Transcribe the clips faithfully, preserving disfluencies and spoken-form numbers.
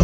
on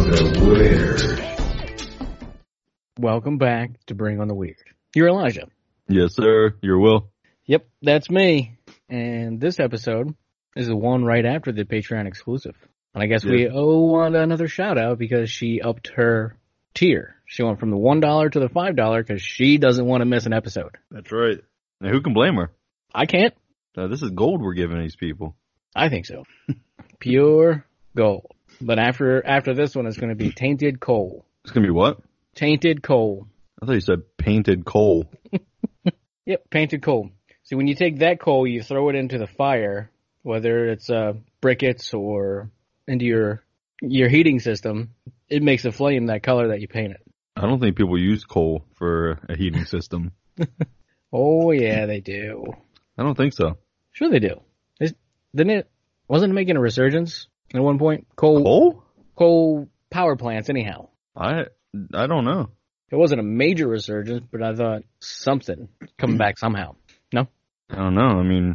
the Weird. Welcome back to Bring on the Weird. You're Elijah. Yes, sir. You're Will. Yep, that's me. And this episode is the one right after the Patreon exclusive. And I guess Yeah. we owe Wanda another shout out because she upped her tier. She went from the one dollar to the five dollars because she doesn't want to miss an episode. That's right. Now, who can blame her? I can't. Uh, this is gold we're giving these people. I think so. Pure gold. But after after this one, it's going to be tainted coal. It's going to be what? Tainted coal. I thought you said painted coal. Yep, painted coal. See, when you take that coal, you throw it into the fire, whether it's uh, briquettes or into your your heating system, it makes a flame that color that you paint it. I don't think people use coal for a heating system. Oh, yeah, they do. I don't think so. Sure they do. It's, didn't it, wasn't it making a resurgence at one point? Coal, Coal? coal power plants, anyhow. I I don't know. It wasn't a major resurgence, but I thought something coming back somehow. No? I don't know. I mean,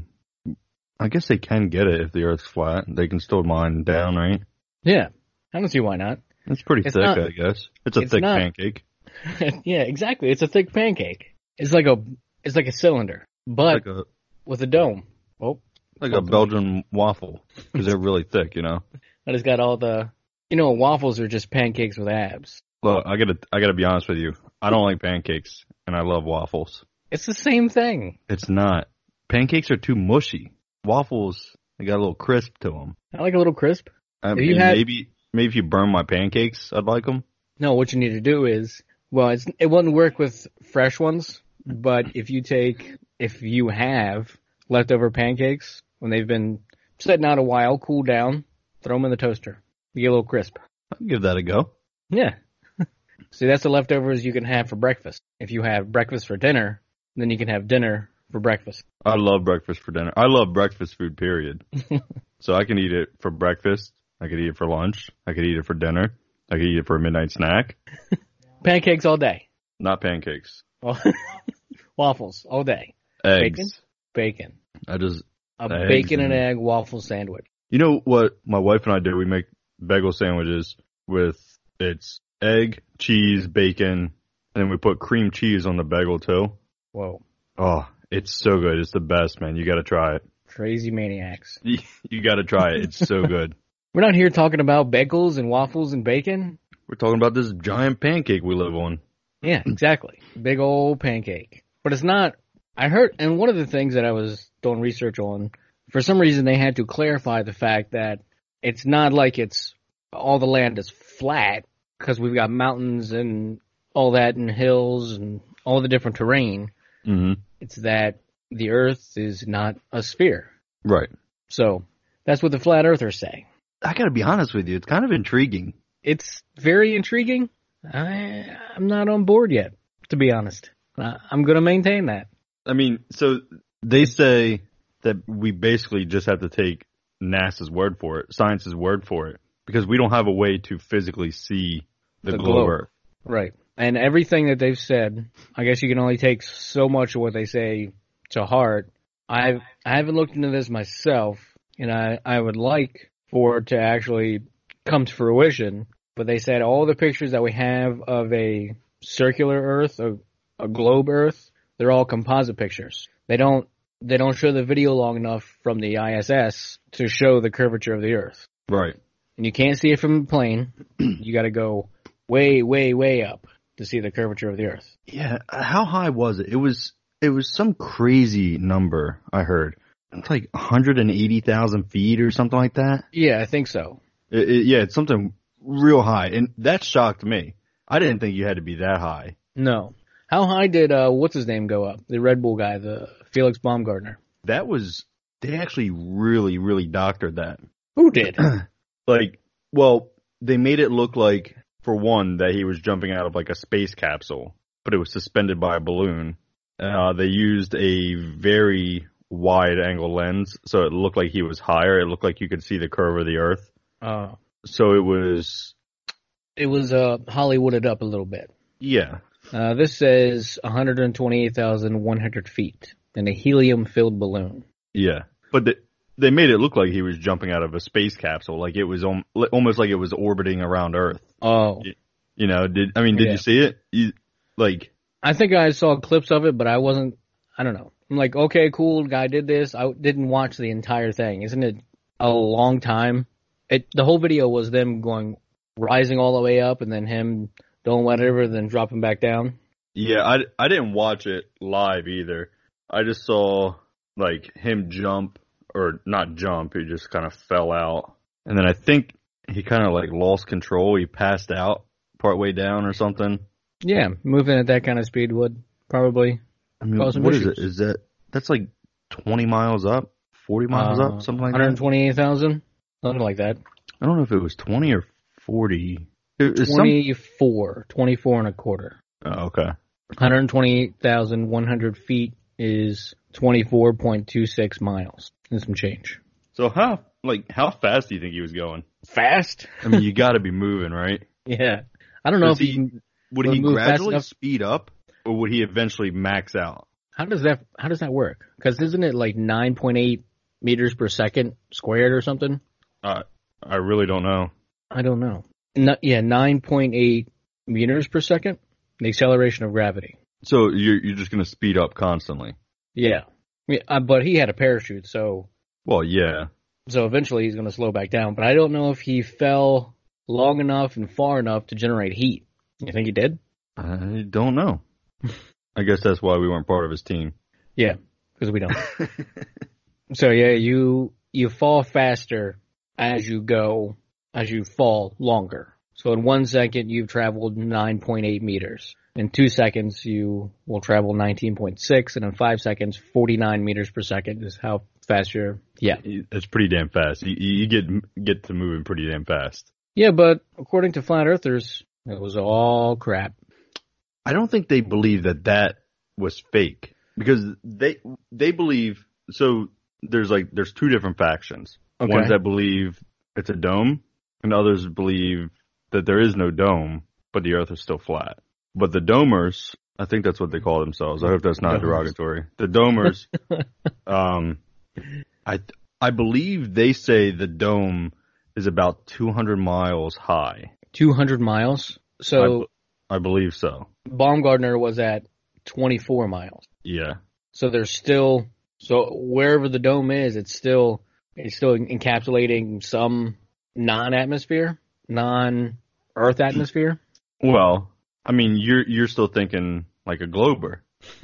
I guess they can get it if the Earth's flat. They can still mine down, right? Yeah. I don't see why not. It's pretty It's thick, not- I guess. It's a it's thick not- pancake. Yeah, exactly. It's a thick pancake. It's like a it's like a cylinder, but Like a with a dome. Oh, like a Belgian waffle because they're really thick, you know. and it's got all the, you know, waffles are just pancakes with abs. Look, I gotta I gotta be honest with you. I don't like pancakes, and I love waffles. It's the same thing. It's not. Pancakes are too mushy. Waffles, they got a little crisp to them. I like a little crisp. I If mean, you had- maybe maybe if you burn my pancakes, I'd like them. No, what you need to do is, well, it's, it wouldn't work with fresh ones, but if you take, if you have leftover pancakes when they've been sitting out a while, cool down, throw them in the toaster. You get a little crisp. I'll give that a go. Yeah. See, that's the leftovers you can have for breakfast. If you have breakfast for dinner, then you can have dinner for breakfast. I love breakfast for dinner. I love breakfast food, period. So I can eat it for breakfast. I could eat it for lunch. I could eat it for dinner. I could eat it for a midnight snack. Pancakes all day. Not pancakes. Well, waffles all day. Eggs. Bacon? Bacon. I just, A Eggs bacon and and- egg waffle sandwich. you know what my wife and I do? We make bagel sandwiches with, it's egg, cheese, bacon, and then we put cream cheese on the bagel too. Whoa. Oh, it's so good. It's the best, man. You gotta try it. Crazy maniacs. You, you gotta try it. It's so good. We're not here talking about bagels and waffles and bacon. We're talking about this giant pancake we live on. Yeah, exactly. Big old pancake. But it's not, I heard, and one of the things that I was doing research on, for some reason they had to clarify the fact that it's not like it's, all the land is flat, because we've got mountains and all that and hills and all the different terrain. Mm-hmm. It's that the earth is not a sphere. Right. So, that's what the flat earthers say. I gotta be honest with you. It's kind of intriguing. It's very intriguing. I, I'm not on board yet, to be honest. I, I'm going to maintain that. I mean, so they say that we basically just have to take NASA's word for it, science's word for it, because we don't have a way to physically see the, The globe globe. Earth. Right. And everything that they've said, I guess you can only take so much of what they say to heart. I've, I haven't looked into this myself, and I, I would like for it to actually come to fruition. But they said all the pictures that we have of a circular Earth, a, a globe Earth, they're all composite pictures. They don't they don't show the video long enough from the I S S to show the curvature of the Earth. Right. And you can't see it from the plane. You got to go way, way, way up to see the curvature of the Earth. Yeah. How high was it? It was it was some crazy number I heard. It's like one hundred eighty thousand feet or something like that. Yeah, I think so. It, it, yeah, it's something real high, and that shocked me. I didn't think you had to be that high. No. How high did, uh, what's his name go up? The Red Bull guy, the Felix Baumgartner. That was, they actually really, really doctored that. Who did? Like, well, they made it look like, for one, that he was jumping out of like a space capsule, but it was suspended by a balloon. Uh, they used a very wide angle lens, so it looked like he was higher. It looked like you could see the curve of the Earth. Uh, So it was, it was uh, Hollywooded up a little bit. yeah. Uh, this says one hundred twenty-eight thousand one hundred feet in a helium-filled balloon. Yeah. But the, they made it look like he was jumping out of a space capsule, like it was om- almost like it was orbiting around Earth. Oh, You, you know, did I mean, did Yeah. you see it? You, like, I think I saw clips of it, but I wasn't. I don't know. I'm like, okay, cool, guy did this. I didn't watch the entire thing. Isn't it a long time? It the whole video was them going rising all the way up, and then him doing whatever, then dropping back down. yeah, I, I didn't watch it live either. I just saw like him jump, or not jump. He just kind of fell out, and then I think he kind of like lost control. He passed out partway down or something. Yeah, moving at that kind of speed would probably. I mean, Cause some what is issues. it? Is that that's like twenty miles up, forty miles uh, up, something like one hundred that? twenty-eight thousand, something like that. I don't know if it was twenty or forty. It was some- twenty-four, twenty-four and a quarter. Oh, okay. one hundred twenty-eight thousand one hundred feet is twenty-four point two six miles and some change. So how like how fast do you think he was going? Fast? I mean, you got to be moving, right? Yeah. I don't know Does if he- he can, Would Would he move fast gradually enough? speed up, or would he eventually max out? how does that how does that work? Because isn't it like nine point eight meters per second squared or something? Uh, I really don't know. I don't know. No, yeah, nine point eight meters per second. The acceleration of gravity. So you're you're just gonna speed up constantly? Yeah. Yeah, uh, but he had a parachute, so Well, yeah. so eventually he's going to slow back down. But I don't know if he fell long enough and far enough to generate heat. You think he did? I don't know. I guess that's why we weren't part of his team. Yeah, because we don't. So yeah, you you fall faster as you go, as you fall longer. So in one second you've traveled nine point eight meters. In two seconds you will travel nineteen point six, and in five seconds forty-nine meters per second is how fast you're. Yeah, It's pretty damn fast. You, you get get to moving pretty damn fast. yeah, but according to flat earthers, it was all crap. I don't think they believe that that was fake, because they they believe so. There's like there's two different factions. Okay. Ones that believe it's a dome, and others believe that there is no dome, but the Earth is still flat. But the domers, I think that's what they call themselves. I hope that's not Domers. derogatory. The domers, um, I I believe they say the dome is about two hundred miles high. two hundred miles. So I believe so. Baumgartner was at twenty-four miles. Yeah. So there's still, so wherever the dome is, it's still, it's still encapsulating some non-atmosphere, non-Earth atmosphere. Well, I mean, you're you're still thinking like a glober.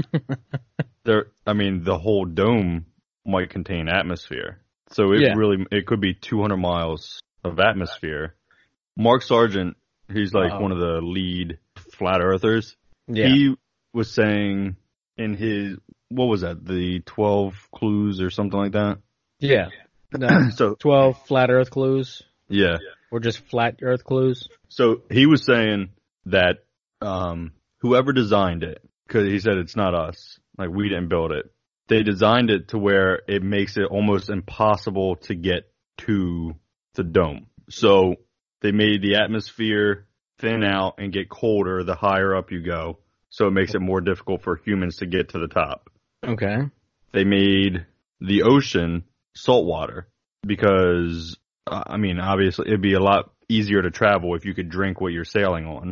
There, I mean, the whole dome might contain atmosphere, so it Yeah. really it could be two hundred miles of atmosphere. Mark Sargent, he's like Uh-oh. one of the lead flat earthers. Yeah. He was saying in his what was that, the twelve clues or something like that. yeah. No, So twelve flat Earth clues, yeah, or just flat Earth clues. so he was saying that um, whoever designed it, because he said it's not us, like we didn't build it. They designed it to where it makes it almost impossible to get to the dome. So they made the atmosphere thin out and get colder the higher up you go. So it makes it more difficult for humans to get to the top. Okay. They made the ocean saltwater because, uh, I mean, obviously it'd be a lot easier to travel if you could drink what you're sailing on.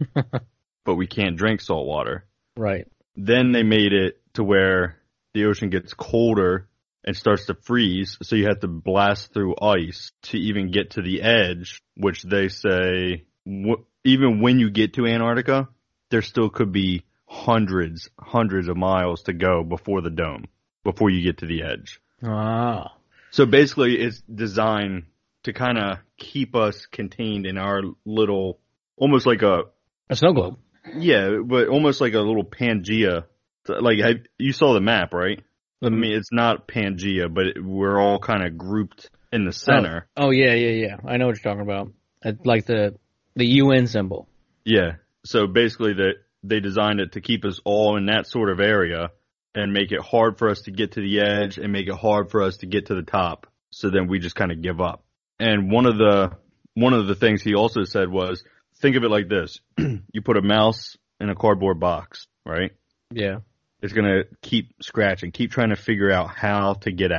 But we can't drink salt water. Right. Then they made it to where the ocean gets colder and starts to freeze, so you have to blast through ice to even get to the edge, which they say w- even when you get to Antarctica, there still could be hundreds, hundreds of miles to go before the dome, before you get to the edge. Ah. So basically it's designed to kind of keep us contained in our little, almost like a, A snow globe. yeah, but almost like a little Pangea. Like, have, you saw the map, right? I mean, it's not Pangea, but it, we're all kind of grouped in the center. Oh, oh, yeah, yeah, yeah. I know what you're talking about. Uh, Like the the U N symbol. Yeah. So basically, the, they designed it to keep us all in that sort of area and make it hard for us to get to the edge and make it hard for us to get to the top. So then we just kind of give up. And one of the one of the things he also said was, think of it like this: you put a mouse in a cardboard box, right? Yeah. It's going to keep scratching, keep trying to figure out how to get out.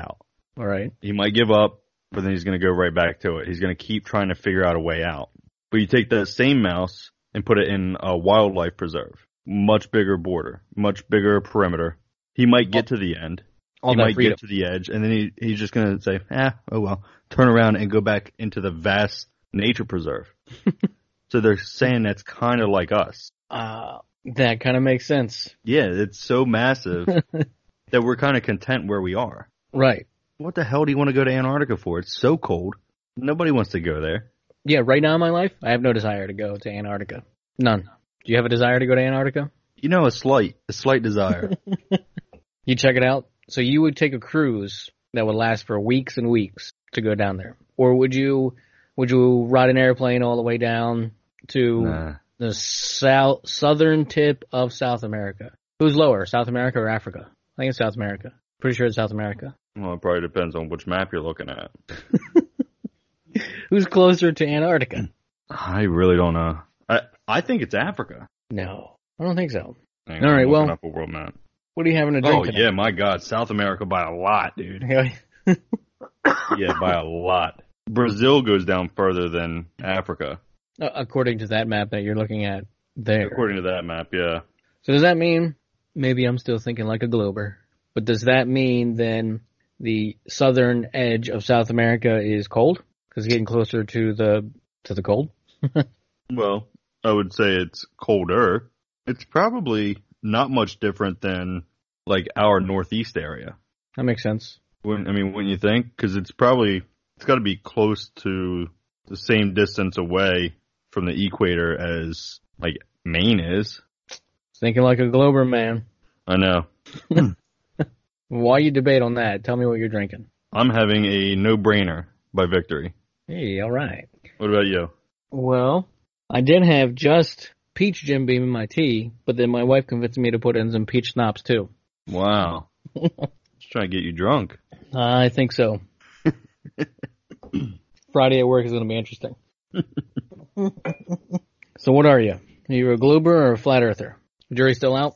All right. He might give up, but then he's going to go right back to it. He's going to keep trying to figure out a way out. But you take that same mouse and put it in a wildlife preserve. Much bigger border, much bigger perimeter. He might get to the end. All he that might freedom. get to the edge, and then he, he's just going to say, ah, oh well, turn around and go back into the vast nature preserve. So they're saying that's kind of like us. Uh, that kind of makes sense. Yeah, it's so massive that we're kind of content where we are. Right. What the hell do you want to go to Antarctica for? It's so cold. Nobody wants to go there. Yeah, right now in my life, I have no desire to go to Antarctica. None. Do you have a desire to go to Antarctica? You know, a slight, a slight desire. You check it out. So you would take a cruise that would last for weeks and weeks to go down there, or would you would you ride an airplane all the way down to Nah. the south southern tip of South America? Who's lower, South America or Africa? I think it's South America. Pretty sure it's South America. Well, it probably depends on which map you're looking at. Who's closer to Antarctica? I really don't know. I I think it's Africa. No, I don't think so. Hang All on, right, I'm well- looking up a world map. What are you having to drink Oh tonight? yeah, my God, South America by a lot, dude. Yeah. Yeah, by a lot. Brazil goes down further than Africa, Uh, According to that map that you're looking at there. according to that map. Yeah. So does that mean, maybe I'm still thinking like a glober, but does that mean then the southern edge of South America is cold? Because it's getting closer to the to the cold? Well, I would say it's colder. It's probably not much different than like our northeast area. That makes sense. When, I mean, when you think, because it's probably it's got to be close to the same distance away from the equator as like Maine is. Thinking like a glober, man. I know. Why you debate on that? Tell me what you're drinking. I'm having a no-brainer by Victory. Hey, all right. What about you? Well, I did have just peach Jim Beam in my tea, but then my wife convinced me to put in some peach schnapps too. Wow. Just trying to get you drunk. I think so. Friday at work is going to be interesting. So what are you? Are you a glober or a flat earther? Jury's still out?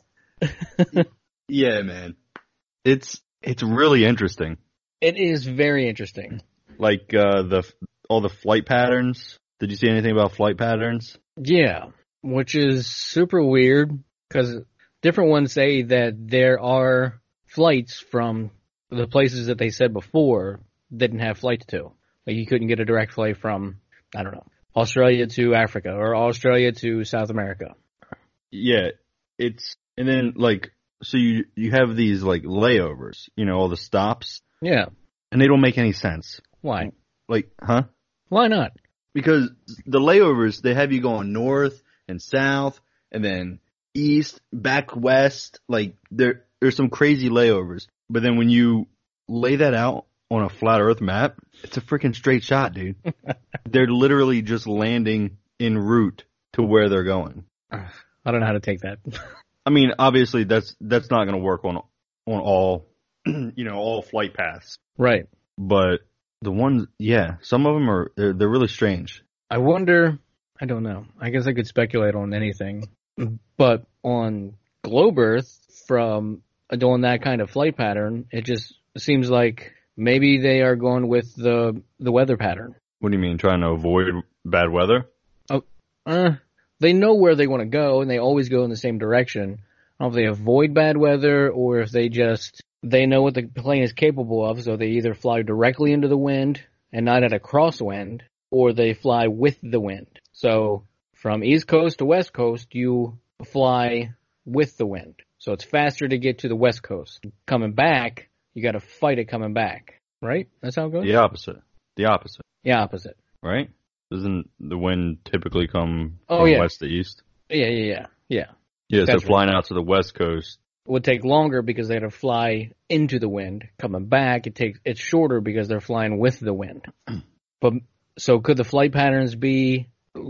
Yeah, man. It's it's really interesting. It is very interesting. Like uh, the all the flight patterns. Did you see anything about flight patterns? Yeah, which is super weird because different ones say that there are flights from the places that they said before didn't have flights to. Like you couldn't get a direct flight from, I don't know, Australia to Africa or Australia to South America. Yeah, it's and then like so you you have these like layovers, you know, all the stops, Yeah. and they don't make any sense. Why? Like, huh? Why not? Because the layovers, they have you going north and south and then east, back west. Like there, there's some crazy layovers. But then when you lay that out on a flat earth map, it's a freaking straight shot, dude. They're literally just landing en route to where they're going. I don't know how to take that. I mean, obviously that's, that's not going to work on, on all, you know, all flight paths. Right. But the ones, yeah, some of them are, they're, they're really strange. I wonder, I don't know. I guess I could speculate on anything. But on Globe Earth, from doing that kind of flight pattern, it just seems like maybe they are going with the the weather pattern. What do you mean, trying to avoid bad weather? Oh, uh, they know where they want to go, and they always go in the same direction. I don't know if they avoid bad weather or if they just, they know what the plane is capable of, so they either fly directly into the wind and not at a crosswind, or they fly with the wind. So from East Coast to West Coast, you fly with the wind. So it's faster to get to the West Coast. Coming back, you got to fight it coming back. Right? That's how it goes? The opposite. The opposite, Yeah, opposite. right? Doesn't the wind typically come Oh, from yeah. west to east? Yeah, yeah, yeah. Yeah. Yeah, so That's right. flying out to the west coast. Would take longer because they had to fly into the wind. Coming back, it takes it's shorter because they're flying with the wind. But so could the flight patterns be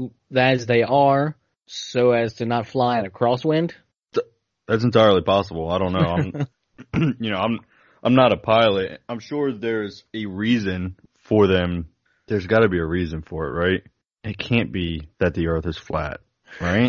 as they are, so as to not fly in a crosswind? That's entirely possible. I don't know. I'm, you know, I'm I'm not a pilot. I'm sure there's a reason for them. There's got to be a reason for it, right? It can't be that the Earth is flat, right?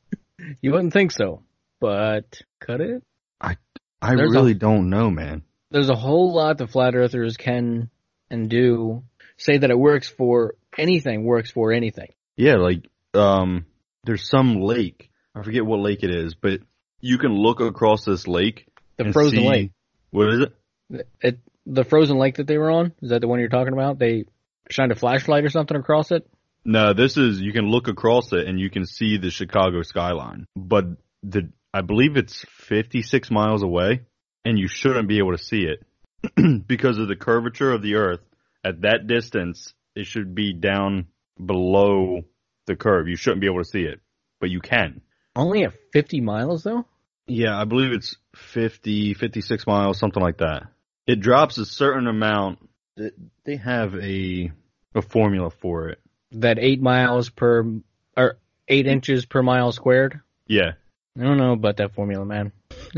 You wouldn't think so, but could it? I There's really don't know, man. there's a whole lot the flat earthers can and do say that it works for anything, works for anything. Yeah, like, um, there's some lake. I forget what lake it is, but you can look across this lake. The and frozen see, lake. What is it? It, the frozen lake that they were on? Is that the one you're talking about? They shined a flashlight or something across it? No, this is, you can look across it and you can see the Chicago skyline. But the, I believe it's fifty-six miles away, and you shouldn't be able to see it because of the curvature of the earth. At that distance, it should be down below the curve. You shouldn't be able to see it, but you can. Only at fifty miles, though? Yeah, I believe it's fifty, fifty-six miles, something like that. It drops a certain amount. They have a a formula for it. That eight miles per, or eight inches per mile squared? Yeah. I don't know about that formula, man.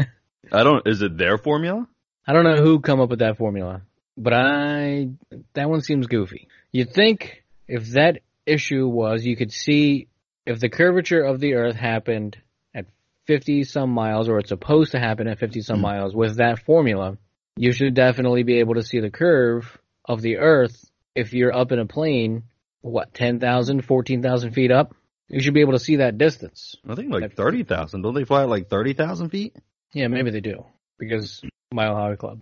I don't, is it their formula? I don't know who come up with that formula, but I, that one seems goofy. You'd think if that issue was, you could see if the curvature of the earth happened at fifty some miles, or it's supposed to happen at fifty some mm. miles with that formula, you should definitely be able to see the curve of the earth if you're up in a plane, what, ten thousand, fourteen thousand feet up? You should be able to see that distance. I think like thirty thousand. Don't they fly at like thirty thousand feet? Yeah, maybe they do. Because Mile High Club.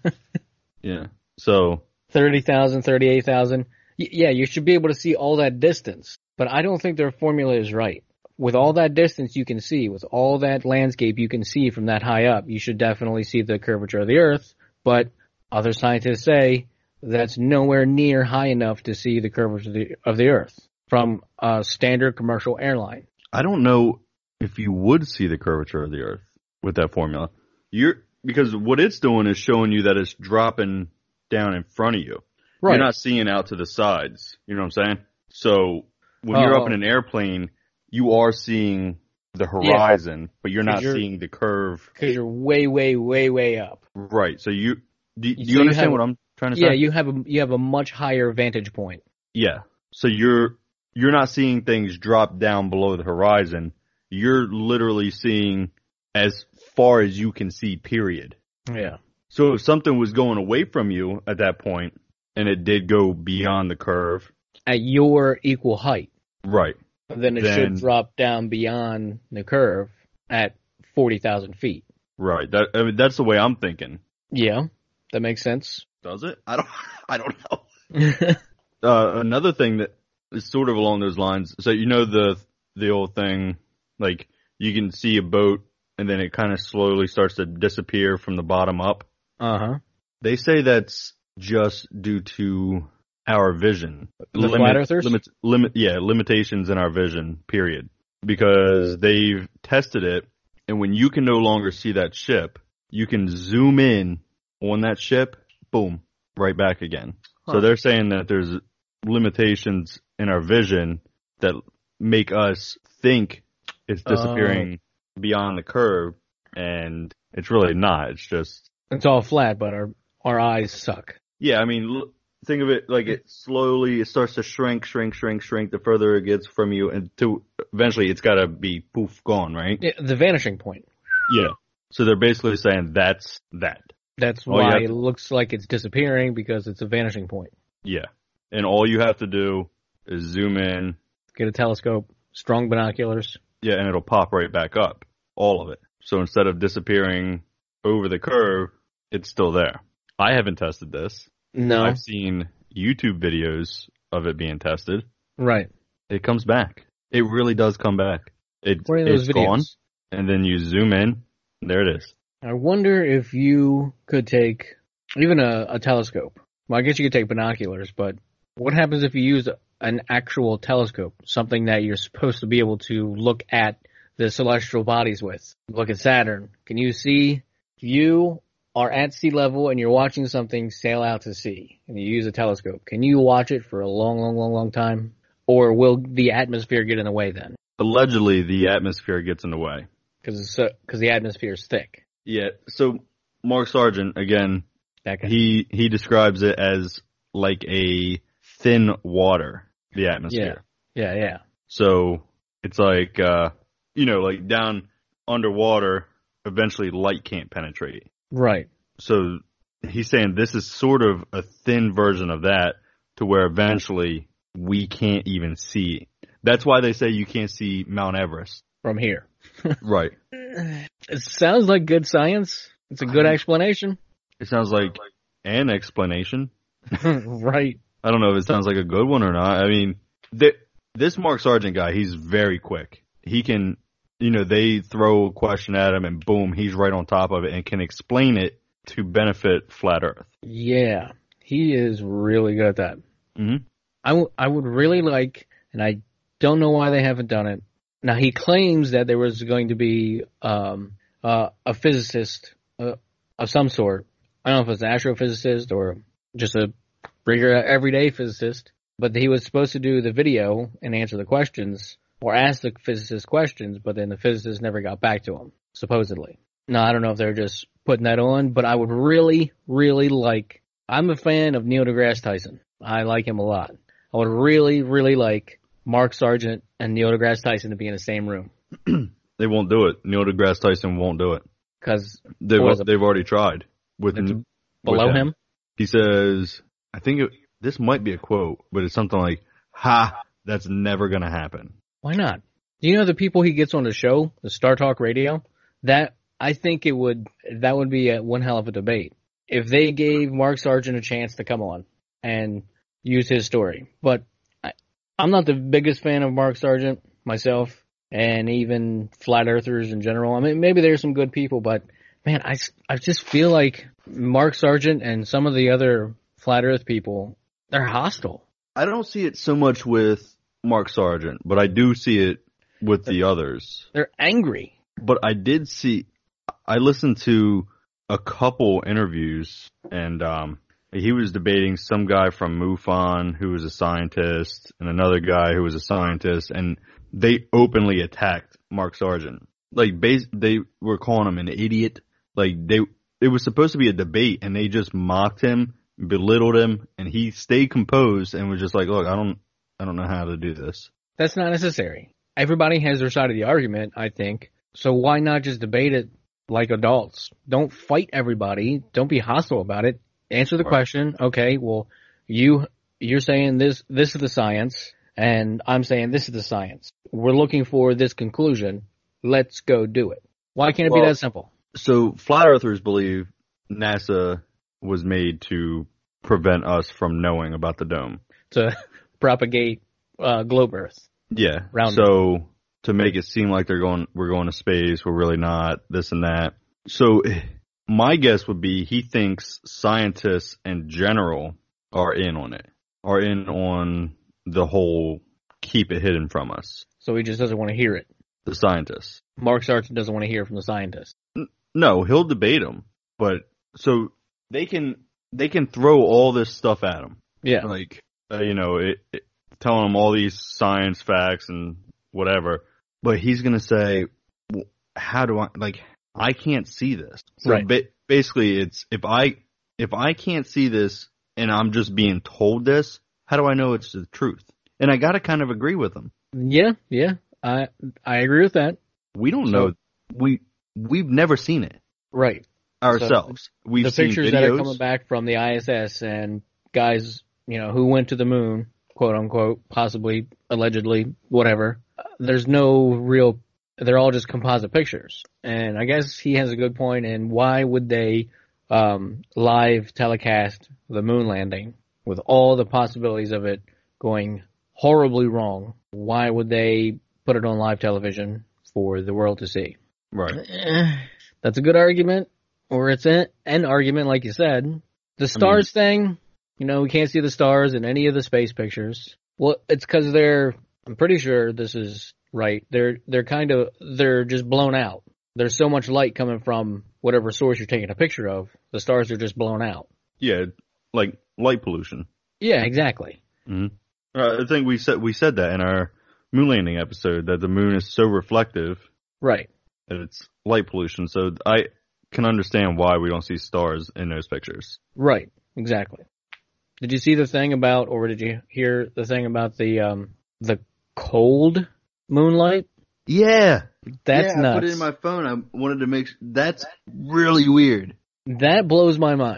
Yeah. So. thirty thousand, thirty-eight thousand. Y- yeah, you should be able to see all that distance. But I don't think their formula is right. With all that distance you can see, with all that landscape you can see from that high up, you should definitely see the curvature of the earth. But other scientists say that's nowhere near high enough to see the curvature of the, of the earth from a standard commercial airline. I don't know if you would see the curvature of the earth with that formula. You're, because what it's doing is showing you that it's dropping down in front of you. Right. You're not seeing out to the sides. You know what I'm saying? So when oh, you're up in an airplane, you are seeing the horizon, yeah, but you're not you're, seeing the curve. Because you're way, way, way, way up. Right. So you, do, do you so understand you have, what I'm trying to say? Yeah, you have a, you have a much higher vantage point. Yeah. So you're, you're not seeing things drop down below the horizon. You're literally seeing as far as you can see, period. Yeah. So if something was going away from you at that point, and it did go beyond the curve. At your equal height. Right. Then it then, should drop down beyond the curve at forty thousand feet. Right. That, I mean, that's the way I'm thinking. Yeah. That makes sense. Does it? I don't, I don't know. uh, another thing that is sort of along those lines. So, you know, the, the old thing, like you can see a boat and then it kind of slowly starts to disappear from the bottom up. Uh-huh. They say that's just due to our vision. The limit, flat earthers? Limit, limit, yeah, limitations in our vision, period. Because they've tested it, and when you can no longer see that ship, you can zoom in on that ship, boom, right back again. Huh. So they're saying that there's limitations in our vision that make us think it's disappearing uh, beyond the curve, and it's really not. It's just... It's all flat, but our our eyes suck. Yeah, I mean, look, think of it like it slowly, it starts to shrink, shrink, shrink, shrink the further it gets from you, and to eventually it's got to be poof, gone, right? Yeah, the vanishing point. Yeah. So they're basically saying that's that. That's all why it to, looks like it's disappearing, because it's a vanishing point. Yeah. And all you have to do is zoom in. Get a telescope, strong binoculars. Yeah, and it'll pop right back up. All of it. So instead of disappearing over the curve, it's still there. I haven't tested this. No. I've seen YouTube videos of it being tested. Right. It comes back. It really does come back. It, what are those it's videos? Gone, and then you zoom in, and there it is. I wonder if you could take even a, a telescope. Well, I guess you could take binoculars, but what happens if you use an actual telescope, something that you're supposed to be able to look at the celestial bodies with? Look at Saturn. Can you see? You are at sea level and you're watching something sail out to sea, and you use a telescope. Can you watch it for a long, long, long, long time? Or will the atmosphere get in the way then? Allegedly, the atmosphere gets in the way. Because so, the atmosphere is thick. Yeah, so Mark Sargent, again, he he describes it as like a thin water, the atmosphere. Yeah, yeah, yeah. So it's like, uh, you know, like down underwater, eventually light can't penetrate. Right. So he's saying this is sort of a thin version of that to where eventually we can't even see. That's why they say you can't see Mount Everest. From here. Right. It sounds like good science. It's a good explanation. It sounds like an explanation. Right. I don't know if it sounds like a good one or not. I mean, th- this Mark Sargent guy, he's very quick. He can, you know, they throw a question at him and boom, he's right on top of it and can explain it to benefit Flat Earth. Yeah, he is really good at that. Mm-hmm. I, w- I would really like, and I don't know why they haven't done it. Now, he claims that there was going to be um, uh, a physicist uh, of some sort. I don't know if it's an astrophysicist or just a regular everyday physicist, but he was supposed to do the video and answer the questions or ask the physicist questions, but then the physicist never got back to him, supposedly. Now, I don't know if they're just putting that on, but I would really, really like, I'm a fan of Neil deGrasse Tyson. I like him a lot. I would really, really like Mark Sargent and Neil deGrasse Tyson to be in the same room. They won't do it. Neil deGrasse Tyson won't do it. Because they've, they've already tried. With, with below him. him. He says, I think it, this might be a quote, but it's something like, ha, that's never going to happen. Why not? Do you know the people he gets on the show, the Star Talk Radio? That, I think it would, that would be a, one hell of a debate. If they gave Mark Sargent a chance to come on and use his story. But I, I'm not the biggest fan of Mark Sargent myself, and even flat earthers in general. I mean, maybe there's some good people, but man, I, I just feel like Mark Sargent and some of the other flat earth people, they're hostile. I don't see it so much with Mark Sargent, but I do see it with the others. They're angry. But I did see, I listened to a couple interviews, and um, he was debating some guy from MUFON who was a scientist and another guy who was a scientist, and they openly attacked Mark Sargent. Like, base, they were calling him an idiot. Like, they, it was supposed to be a debate, and they just mocked him, belittled him, and he stayed composed and was just like, look, I don't, I don't know how to do this. That's not necessary. Everybody has their side of the argument, I think. So why not just debate it like adults? Don't fight everybody. Don't be hostile about it. Answer the right. question. Okay, well, you, you're saying this, this is the science, and I'm saying this is the science. We're looking for this conclusion. Let's go do it. Why can't it well, be that simple? So flat earthers believe NASA was made to prevent us from knowing about the dome. To propagate uh, globe Earth. Yeah. Round so Earth. To make it seem like they're going, we're going to space, we're really not, this and that. So my guess would be he thinks scientists in general are in on it, are in on the whole keep it hidden from us. So he just doesn't want to hear it. The scientists. Mark Sargent doesn't want to hear from the scientists. No, he'll debate them, but so they can they can throw all this stuff at him. Yeah, like uh, you know, it, it, telling him all these science facts and whatever. But he's gonna say, well, "How do I like? I can't see this." So right. ba- basically, it's if I if I can't see this and I'm just being told this, how do I know it's the truth? And I gotta kind of agree with him. Yeah, yeah, I I agree with that. We don't so, know. We we've never seen it. Right. Ourselves. So we've the seen pictures videos. that are coming back from the I S S and guys, you know, who went to the moon, quote unquote, possibly, allegedly, whatever. There's no real. They're all just composite pictures. And I guess he has a good point. And why would they um, live telecast the moon landing with all the possibilities of it going horribly wrong? Why would they put it on live television for the world to see? Right. That's a good argument, or it's an, an argument, like you said. The stars I mean, thing, you know, we can't see the stars in any of the space pictures. Well, it's because they're, I'm pretty sure this is right. They're, they're kind of, they're just blown out. There's so much light coming from whatever source you're taking a picture of. The stars are just blown out. Yeah, like light pollution. Yeah, exactly. Mm-hmm. Uh, I think we said we said that in our moon landing episode, that the moon is so reflective. Right. That it's light pollution. So I can understand why we don't see stars in those pictures. Right. Exactly. Did you see the thing about, or did you hear the thing about the um the cold moonlight? Yeah. That's yeah, nuts. I put it in my phone. I wanted to make. That's really weird. That blows my mind.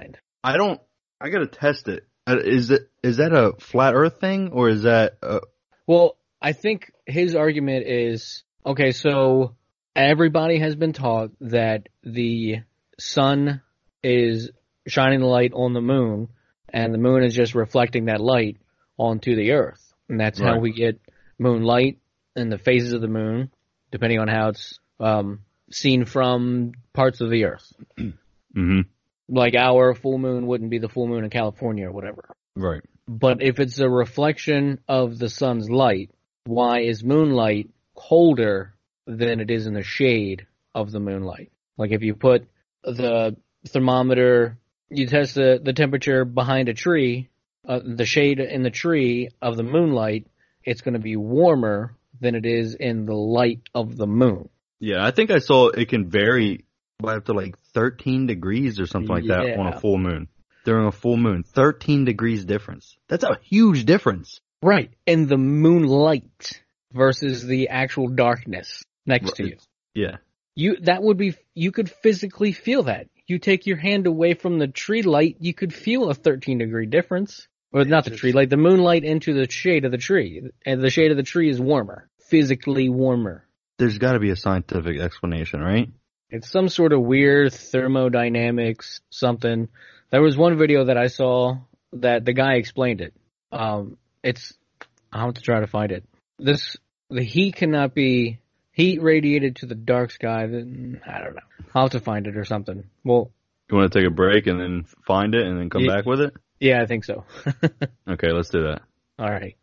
I don't. I gotta test it. Uh, Is it is that a flat Earth thing or is that? Uh, Well, I think his argument is, okay, so everybody has been taught that the sun is shining the light on the moon, and the moon is just reflecting that light onto the Earth. And that's how Right. we get moonlight and the phases of the moon, depending on how it's um, seen from parts of the Earth. hmm Like our full moon wouldn't be the full moon in California or whatever. Right. But if it's a reflection of the sun's light, why is moonlight colder than it is in the shade of the moonlight? Like if you put the thermometer, you test the, the temperature behind a tree, uh, the shade in the tree of the moonlight, it's going to be warmer than it is in the light of the moon. Yeah, I think I saw it can vary by up to like thirteen degrees or something like that on Yeah. a full moon. During a full moon, thirteen degrees difference. That's a huge difference. Right. And the moonlight versus the actual darkness next to you. Yeah. You that would be you could physically feel that. You take your hand away from the tree light, you could feel a thirteen degree difference. Or not the tree light, the moonlight into the shade of the tree. And the shade of the tree is warmer. Physically warmer. There's got to be a scientific explanation, right? It's some sort of weird thermodynamics something. There was one video that I saw that the guy explained it. Um it's I'll have to try to find it. This the heat cannot be heat radiated to the dark sky. Then I don't know. I'll have to find it or something. Well, You want to take a break and then find it and then come Yeah. back with it? yeah, I think so. Okay, let's do that. All right.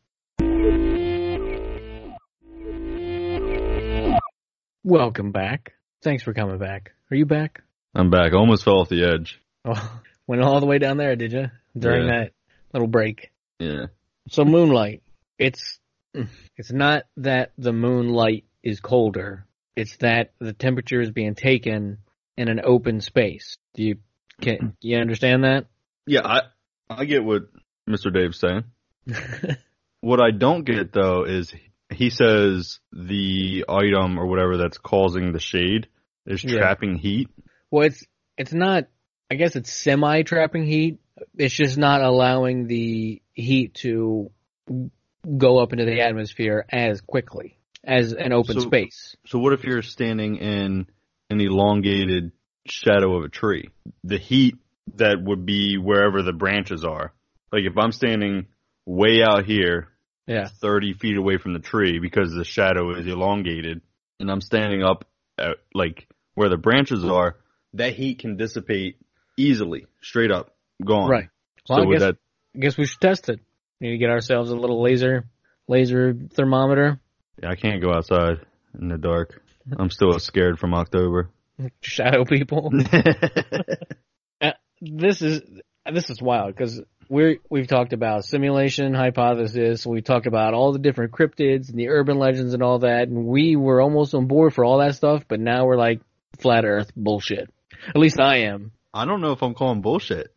Welcome back. Thanks for coming back. Are you back? I'm back. I almost fell off the edge. Oh, went all the way down there, did you? During Yeah. that little break. Yeah. So moonlight, it's it's not that the moonlight is colder. It's that the temperature is being taken in an open space. Do you can you understand that? Yeah, I I get what Mister Dave's saying. What I don't get though is he says the item or whatever that's causing the shade is Yeah. trapping heat. Well, it's it's not. I guess it's semi-trapping heat. It's just not allowing the heat to go up into the atmosphere as quickly as an open So- space. So what if you're standing in an elongated shadow of a tree? The heat that would be wherever the branches are. Like if I'm standing way out here, Yeah. thirty feet away from the tree because the shadow is elongated, and I'm standing up at, like where the branches are, that heat can dissipate easily, straight up, gone. Right. So Well, I would guess, that, I guess we should test it. Need to get ourselves a little laser laser thermometer. yeah, I can't go outside in the dark. I'm still scared from October. Shadow people. Uh, this is this is wild because we we've talked about simulation hypothesis. We talked about all the different cryptids and the urban legends and all that, and we were almost on board for all that stuff. But now we're like flat Earth bullshit. At least I am. I don't know if I'm calling bullshit.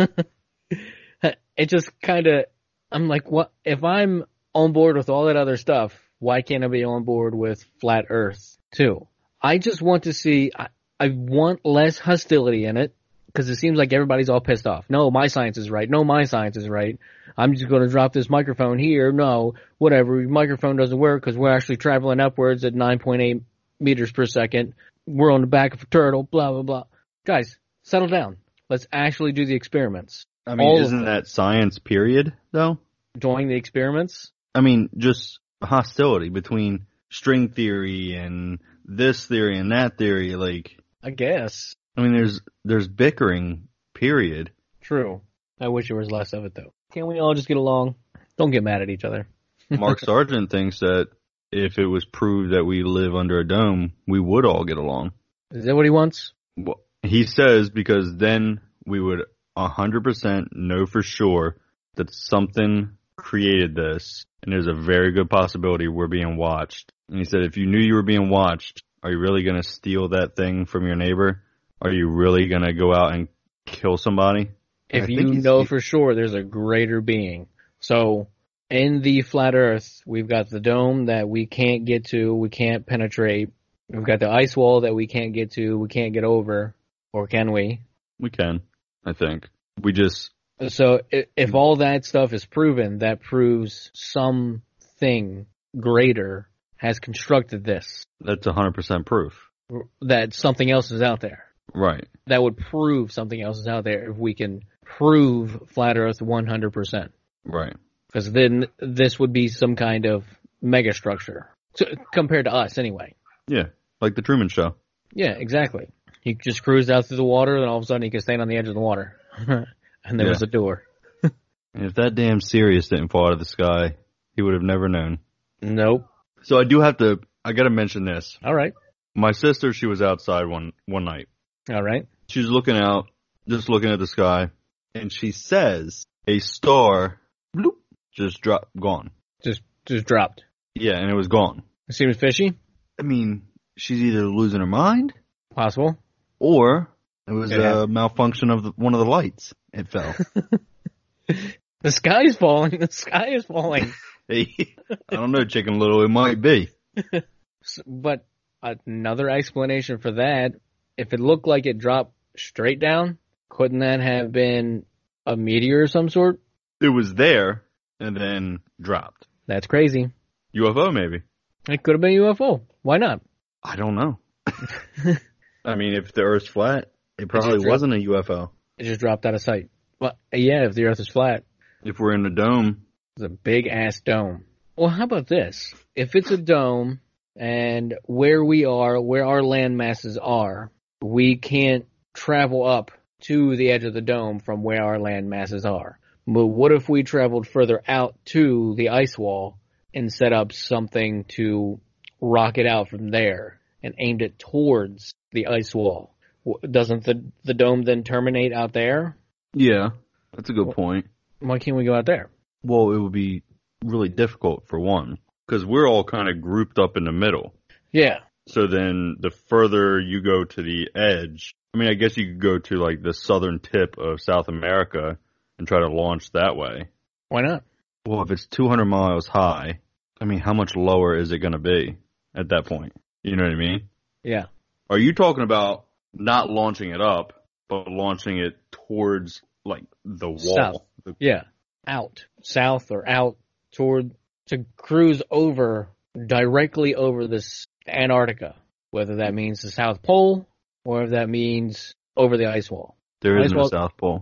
It just kind of I'm like, what if I'm on board with all that other stuff? Why can't I be on board with flat Earth too? I just want to see. I, I want less hostility in it. Because it seems like everybody's all pissed off. No, my science is right. No, my science is right. I'm just going to drop this microphone here. No, whatever. Your microphone doesn't work because we're actually traveling upwards at nine point eight meters per second. We're on the back of a turtle, blah, blah, blah. Guys, settle down. Let's actually do the experiments. I mean, All of isn't them. that science period, though? Doing the experiments? I mean, just hostility between string theory and this theory and that theory. Like, I guess. I mean, there's there's bickering, period. True. I wish there was less of it, though. Can't we all just get along? Don't get mad at each other. Mark Sargent thinks that if it was proved that we live under a dome, we would all get along. Is that what he wants? Well, he says because then we would one hundred percent know for sure that something created this, and there's a very good possibility we're being watched. And he said if you knew you were being watched, are you really going to steal that thing from your neighbor? Are you really going to go out and kill somebody? If I you think he's- know he- for sure there's a greater being. So in the flat Earth, we've got the dome that we can't get to, we can't penetrate. We've got the ice wall that we can't get to, we can't get over. Or can we? We can, I think. We just So i- if all that stuff is proven, that proves something greater has constructed this. that's one hundred percent proof. That something else is out there. Right. That would prove something else is out there if we can prove Flat Earth one hundred percent. Right. Because then this would be some kind of megastructure. So, compared to us, anyway. Yeah. Like the Truman Show. Yeah, exactly. He just cruised out through the water, and all of a sudden he could stand on the edge of the water. And there Yeah. was a door. And if that damn Sirius didn't fall out of the sky, he would have never known. Nope. So I do have to, I gotta mention this. All right. My sister, she was outside one, one night. All right. She was looking out, just looking at the sky, and she says a star, bloop, just dropped, gone. Just just dropped. Yeah, and it was gone. It seems fishy. I mean, she's either losing her mind, Possible. or it was It a happened. malfunction of the, one of the lights. It fell. The sky is falling. The sky is falling. Hey, I don't know, Chicken Little, it might be. S- But another explanation for that, if it looked like it dropped straight down, couldn't that have been a meteor of some sort? It was there, and then dropped. That's crazy. U F O, maybe. It could have been a U F O. Why not? I don't know. I mean, if the Earth's flat, it probably just dropped. wasn't a U F O. It just dropped out of sight. Well, yeah, if the Earth is flat, If we're in a dome, it's a big ass dome. Well, how about this? If it's a dome and where we are, where our land masses are, we can't travel up to the edge of the dome from where our land masses are. But what if we traveled further out to the ice wall and set up something to rocket out from there and aimed it towards the ice wall? W- Doesn't the the dome then terminate out there? yeah, that's a good point. Why can't we go out there? Well, it would be really difficult for one, because we're all kind of grouped up in the middle. Yeah. So then the further you go to the edge, I mean, I guess you could go to like the southern tip of South America and try to launch that way. Why not? Well, if it's two hundred miles high, I mean, how much lower is it going to be at that point? You know what I mean? Yeah. Are you talking about not launching it up, but launching it towards like the wall? South. The- Yeah. Out. South or out toward to cruise over directly over this Antarctica. Whether that means the South Pole or if that means over the ice wall. There Ice is no wall- South Pole.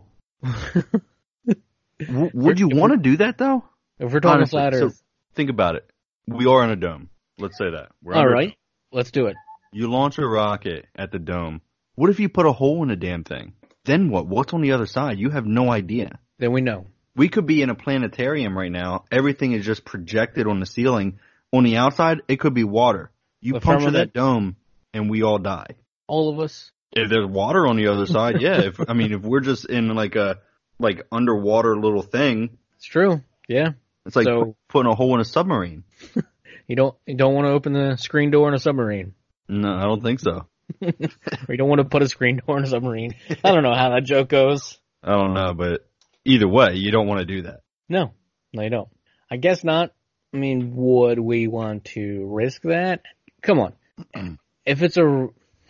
W- would you want to do that though? If we're talking Honestly, flat so Earth. think about it. We are in a dome. Let's say that. We're All under a right. dome. Let's do it. You launch a rocket at the dome. What if you put a hole in the damn thing? Then what? What's on the other side? You have no idea. Then we know. We could be in a planetarium right now. Everything is just projected on the ceiling. On the outside, it could be water. You The puncture firmament? that dome, and we all die. All of us. If there's water on the other side, yeah. If I mean, if we're just in like a like underwater little thing, It's true. Yeah. it's like So- pu- putting a hole in a submarine. You don't you don't want to open the screen door in a submarine. No, I don't think so. Or you don't want to put a screen door in a submarine. I don't know how that joke goes. I don't know, but either way, you don't want to do that. No. No, you don't. I guess not. I mean, would we want to risk that? Come on. If it's a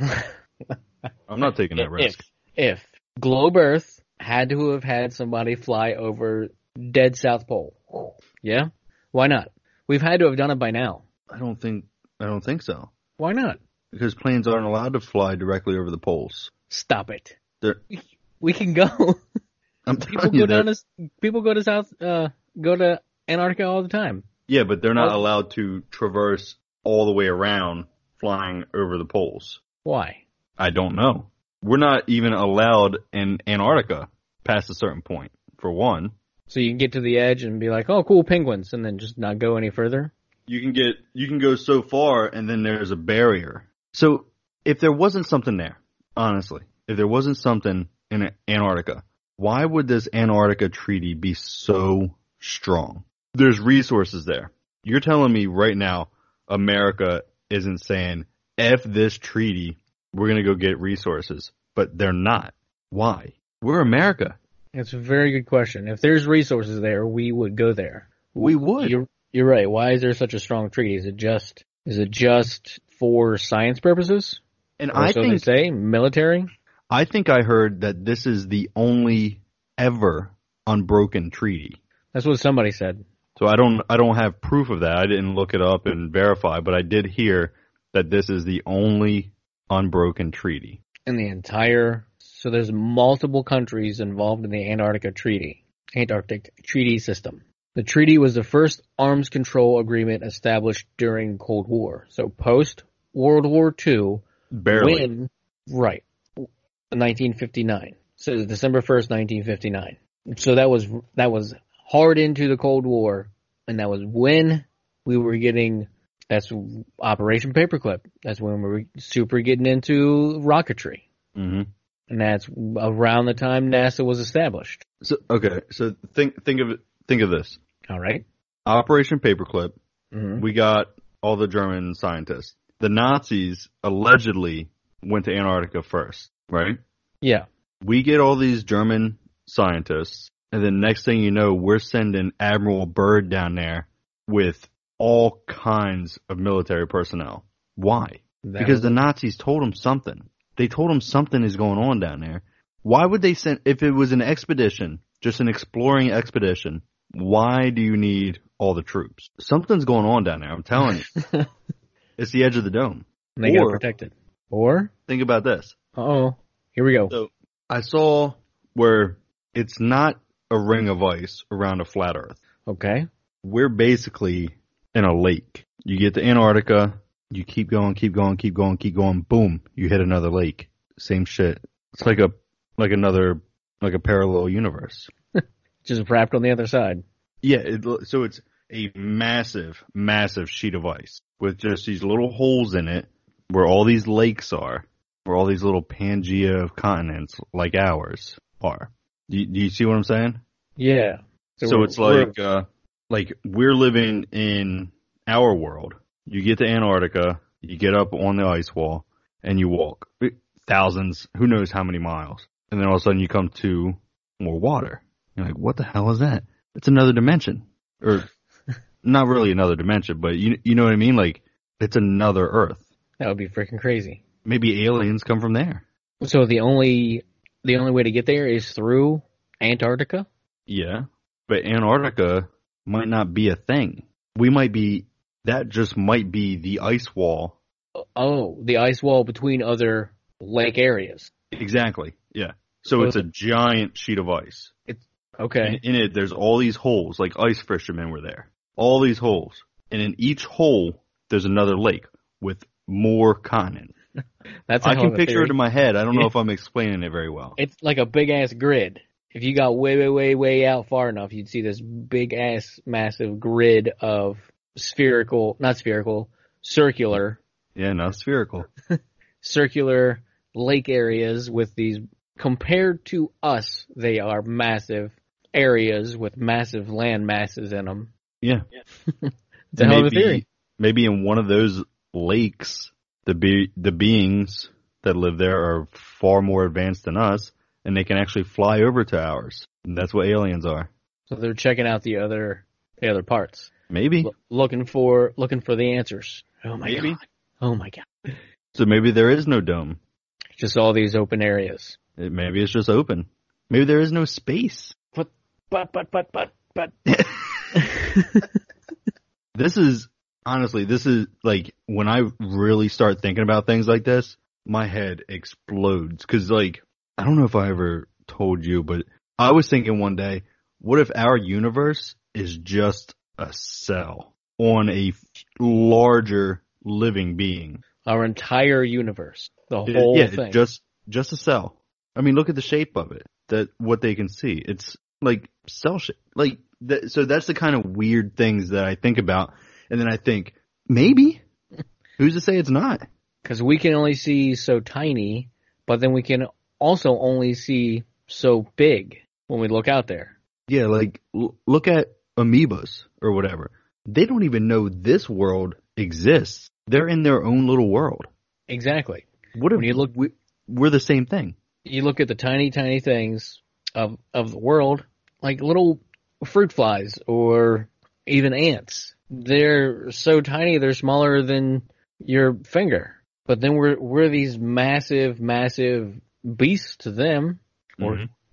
I'm not taking that risk. If, if Globe Earth had to have had somebody fly over dead South Pole, yeah, why not? We've had to have done it by now. I don't think I don't think so. Why not? Because planes aren't allowed to fly directly over the poles. Stop it. They're, We can go. I'm People telling go you, down they're- to people go to South uh go to Antarctica all the time. yeah, but they're not Oh. allowed to traverse all the way around flying over the poles. Why? I don't know. We're not even allowed in Antarctica past a certain point, for one. So you can get to the edge and be like, "Oh, cool, penguins," and then just not go any further. You can get, you can go so far and then there's a barrier. So if there wasn't something there, honestly, if there wasn't something in Antarctica, why would this Antarctica treaty be so strong? There's resources there. You're telling me right now, America isn't saying, F this treaty, we're going to go get resources, but they're not. Why? We're America. It's a very good question. If there's resources there, we would go there. We would. You're you're right. Why is there such a strong treaty? Is it just is it just for science purposes? And Or I so think they say military. I think I heard that this is the only ever unbroken treaty. That's what somebody said. So I don't I don't have proof of that. I didn't look it up and verify, but I did hear that this is the only unbroken treaty. In the entire, so there's multiple countries involved in the Antarctica Treaty, Antarctic Treaty System. The treaty was the first arms control agreement established during Cold War. So post World War Two, Barely. when, right, nineteen fifty-nine. So December first, nineteen fifty-nine. So that was that was hard into the Cold War, and that was when we were getting, that's Operation Paperclip. That's when we were super getting into rocketry. Mm-hmm. And that's around the time NASA was established. So okay, so think think of it. Think of this. All right. Operation Paperclip. Mm-hmm. We got all the German scientists. The Nazis allegedly went to Antarctica first, right? Yeah. We get all these German scientists, and then next thing you know, we're sending Admiral Byrd down there with all kinds of military personnel. Why? That Because was- the Nazis told them something. They told them something is going on down there. Why would they send, if it was an expedition, just an exploring expedition, why do you need all the troops? Something's going on down there, I'm telling you. It's the edge of the dome. they got Or- protected. Or, Think about this. uh-oh, here we go. So I saw where it's not a ring of ice around a flat Earth. Okay. We're basically in a lake. You get to Antarctica, you keep going, keep going, keep going, keep going, boom, you hit another lake. Same shit. It's like a like another like a parallel universe. Just wrapped on the other side. Yeah, it, so it's a massive, massive sheet of ice with just these little holes in it where all these lakes are, where all these little Pangea of continents like ours are. Do you, do you see what I'm saying? Yeah. So, we're- it's we're- like, uh, like we're living in our world. You get to Antarctica, you get up on the ice wall, and you walk thousands, who knows how many miles. And then all of a sudden you come to more water. You're like, what the hell is that? It's another dimension. Or not really another dimension, but you you know what I mean? Like, it's another Earth. that would be freaking crazy. Maybe aliens come from there. So the only the only way to get there is through Antarctica? Yeah. But Antarctica might not be a thing. We might be, that just might be the ice wall. Oh, the ice wall between other lake areas. Exactly. Yeah. So So it's a giant sheet of ice. Okay. In, in it, there's all these holes, like ice fishermen were there. All these holes. And in each hole, there's another lake with more continent. That's a I hell can of a picture theory. it in my head. I don't know Yeah. if I'm explaining it very well. It's like a big ass grid. If you got way, way, way, way out far enough, you'd see this big ass massive grid of spherical, not spherical, circular, Yeah, not spherical. circular lake areas with these, compared to us, they are massive areas with massive land masses in them. Yeah. It's a hell of a theory. maybe, maybe in one of those lakes, the be- the beings that live there are far more advanced than us, and they can actually fly over to ours. And that's what aliens are. So they're checking out the other, the other parts, Maybe. L- looking for, looking for the answers. Oh my Maybe. god. Oh my god. So maybe there is no dome. Just all these open areas. It, maybe it's just open. Maybe there is no space. But, but, but, but, but, but. This is, honestly, this is like, when I really start thinking about things like this, my head explodes. Cause like, I don't know if I ever told you, but I was thinking one day, what if our universe is just a cell on a larger living being? Our entire universe. The It- whole yeah, thing. just, just a cell. I mean, look at the shape of it, that what they can see. It's like cell shape. Like, that, so that's the kind of weird things that I think about. And then I think, maybe? Who's to say it's not? Because we can only see so tiny, but then we can also only see so big when we look out there. Yeah, like, l- look at amoebas or whatever. They don't even know this world exists. They're in their own little world. Exactly. What if When you look- we, we're the same thing? You look at the tiny, tiny things of of the world, like little fruit flies or even ants. They're so tiny, they're smaller than your finger. But then we're we're these massive, massive beasts to them, or Mhm.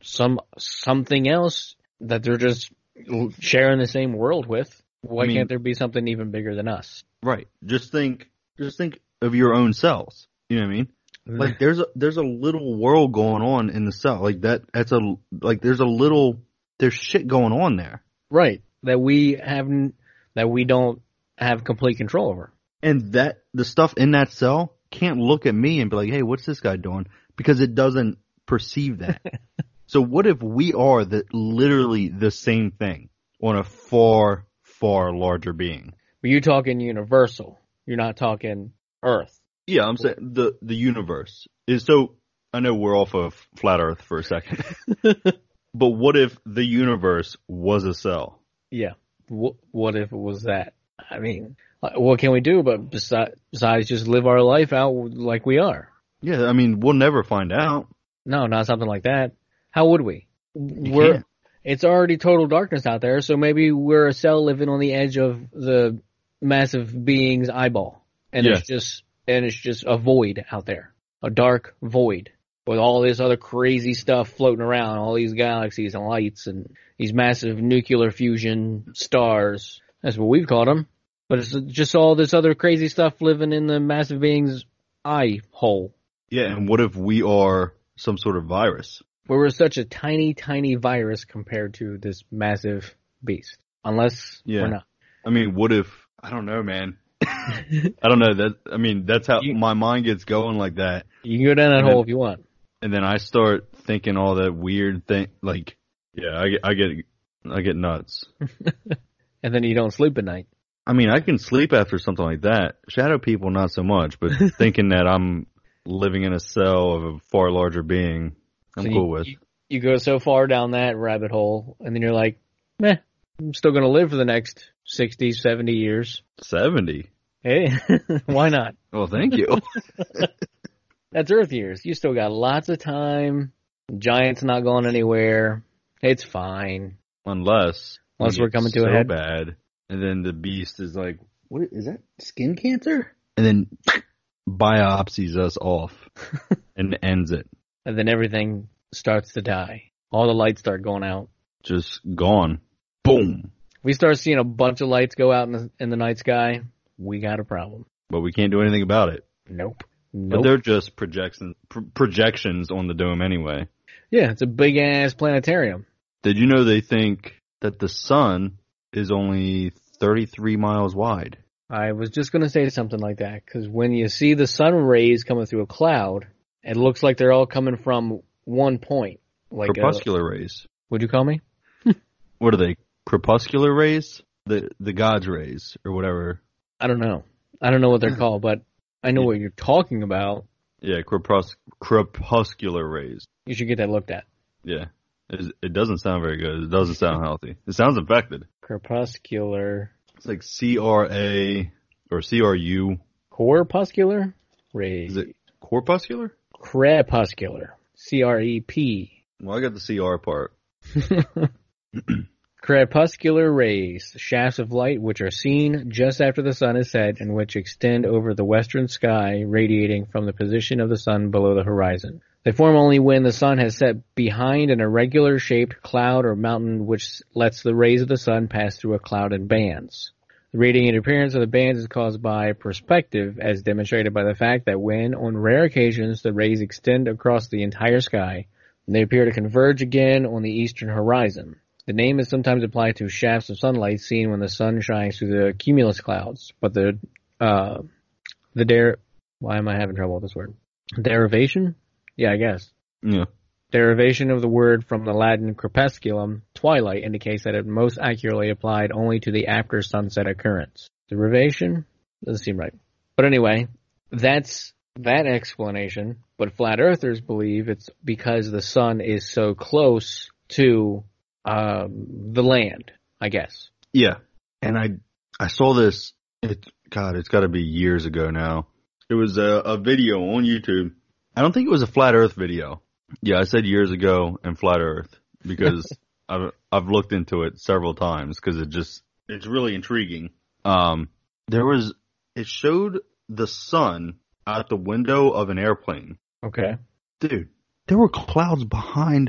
some something else that they're just sharing the same world with. Why I mean, can't there be something even bigger than us? Right. Just think, just think of your own cells. You know what I mean? Like there's a there's a little world going on in the cell. Like that. That's a like there's a little there's shit going on there. Right. That we haven't that we don't have complete control over. And that the stuff in that cell can't look at me and be like, hey, what's this guy doing? Because it doesn't perceive that. So what if we are the literally the same thing on a far, far larger being? But you're talking universal. You're not talking Earth. Yeah, I'm saying the, the universe is so, I know we're off of flat Earth for a second, but what if the universe was a cell? Yeah. What, what if it was that? I mean, what can we do but besides, besides just live our life out like we are? Yeah, I mean, we'll never find out. No, not something like that. How would we? You we're, can't. It's already total darkness out there, so maybe we're a cell living on the edge of the massive being's eyeball. And Yeah. it's just, and it's just a void out there. A dark void. With all this other crazy stuff floating around, all these galaxies and lights and these massive nuclear fusion stars. That's what we've called them. But it's just all this other crazy stuff living in the massive being's eye hole. Yeah, and what if we are some sort of virus? Where we're such a tiny, tiny virus compared to this massive beast. Unless Yeah. we're not. I mean, what if, I don't know, man. I don't know. That I mean, that's how You- my mind gets going like that. You can go down that And hole then- if you want. And then I start thinking all that weird thing. Like, yeah, I get, I get, I get nuts. And then you don't sleep at night. I mean, I can sleep after something like that. Shadow people, not so much, but thinking that I'm living in a cell of a far larger being, I'm So cool you, with. You, you go so far down that rabbit hole, and then you're like, meh, I'm still going to live for the next sixty, seventy years. seventy. Hey, why not? Well, thank you. That's Earth years. You still got lots of time. Giant's not going anywhere. It's fine. Unless, Unless we we're get coming to so a head. bad, and then the beast is like, "What is that? Skin cancer?" And then biopsies us off and ends it. And then everything starts to die. All the lights start going out. Just gone. Boom. If we start seeing a bunch of lights go out in the, in the night sky, we got a problem. But we can't do anything about it. Nope. But Nope. they're just projections pr- projections on the dome anyway. Yeah, it's a big ass planetarium. Did you know they think that the sun is only thirty-three miles wide? I was just going to say something like that, because when you see the sun rays coming through a cloud, it looks like they're all coming from one point. Like a, Crepuscular rays. what'd you call me? What are they? Crepuscular rays? The the God's rays or whatever. I don't know. I don't know what they're called, but I know what you're talking about. Yeah, crepus- crepuscular rays. You should get that looked at. Yeah. It, it doesn't sound very good. It doesn't sound healthy. It sounds infected. Crepuscular. It's like C R A or C R U. Corpuscular? Rays. Is it corpuscular? Crepuscular. C R E P. Well, I got the C R part. Crepuscular rays, shafts of light which are seen just after the sun is set and which extend over the western sky, radiating from the position of the sun below the horizon. They form only when the sun has set behind an irregular shaped cloud or mountain which lets the rays of the sun pass through a cloud in bands. The radiating appearance of the bands is caused by perspective, as demonstrated by the fact that when, on rare occasions, the rays extend across the entire sky, they appear to converge again on the eastern horizon. The name is sometimes applied to shafts of sunlight seen when the sun shines through the cumulus clouds, but the, uh, the der- why am I having trouble with this word? Derivation? Yeah, I guess. Yeah. Derivation of the word from the Latin crepusculum, twilight, indicates that it most accurately applied only to the after sunset occurrence. Derivation? Doesn't seem right. But anyway, that's that explanation, but flat earthers believe it's because the sun is so close to um, the land, I guess. Yeah. And I I saw this, it, God, it's got to be years ago now. It was a, a video on YouTube. I don't think it was a flat earth video. Yeah, I said years ago and flat earth because I've, I've looked into it several times because it just, it's really intriguing. Um, there was, it showed the sun out the window of an airplane. Okay. Dude, there were clouds behind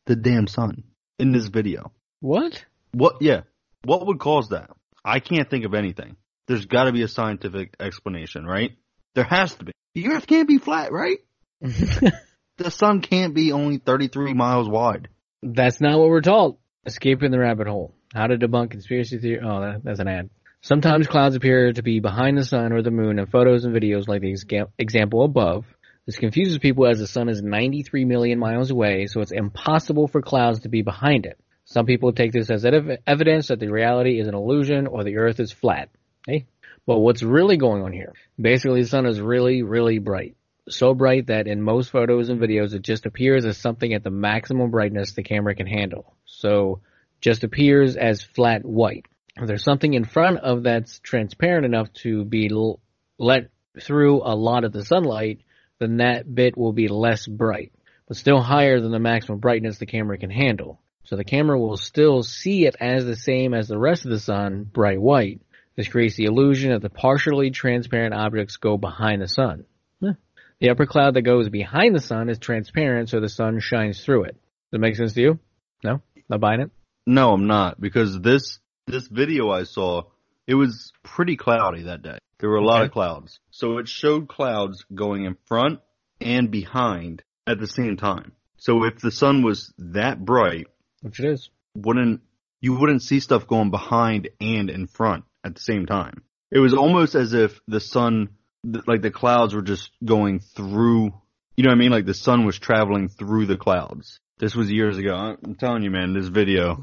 the damn sun in this video. What? What? Yeah. What would cause that? I can't think of anything. There's got to be a scientific explanation, right? There has to be. The Earth can't be flat, right? The sun can't be only thirty-three miles wide. That's not what we're told. Escaping the rabbit hole. How to debunk conspiracy theory. Oh, that, that's an ad. Sometimes clouds appear to be behind the sun or the moon in photos and videos like the exa- example above. This confuses people as the sun is ninety-three million miles away, so it's impossible for clouds to be behind it. Some people take this as ev- evidence that the reality is an illusion or the Earth is flat. Hey, but what's really going on here? Basically, the sun is really, really bright. So bright that in most photos and videos, it just appears as something at the maximum brightness the camera can handle. So, just appears as flat white. If there's something in front of that's transparent enough to be l- let through a lot of the sunlight, then that bit will be less bright, but still higher than the maximum brightness the camera can handle. So the camera will still see it as the same as the rest of the sun, bright white. This creates the illusion that the partially transparent objects go behind the sun. Huh. The upper cloud that goes behind the sun is transparent, so the sun shines through it. Does that make sense to you? No? Not buying it? No, I'm not, because this this video I saw, it was pretty cloudy that day. There were a lot Okay. of clouds. So it showed clouds going in front and behind at the same time. So if the sun was that bright, Which it is. wouldn't you wouldn't see stuff going behind and in front at the same time. It was almost as if the sun, th- like the clouds were just going through, you know what I mean? Like the sun was traveling through the clouds. This was years ago. I'm telling you, man, this video,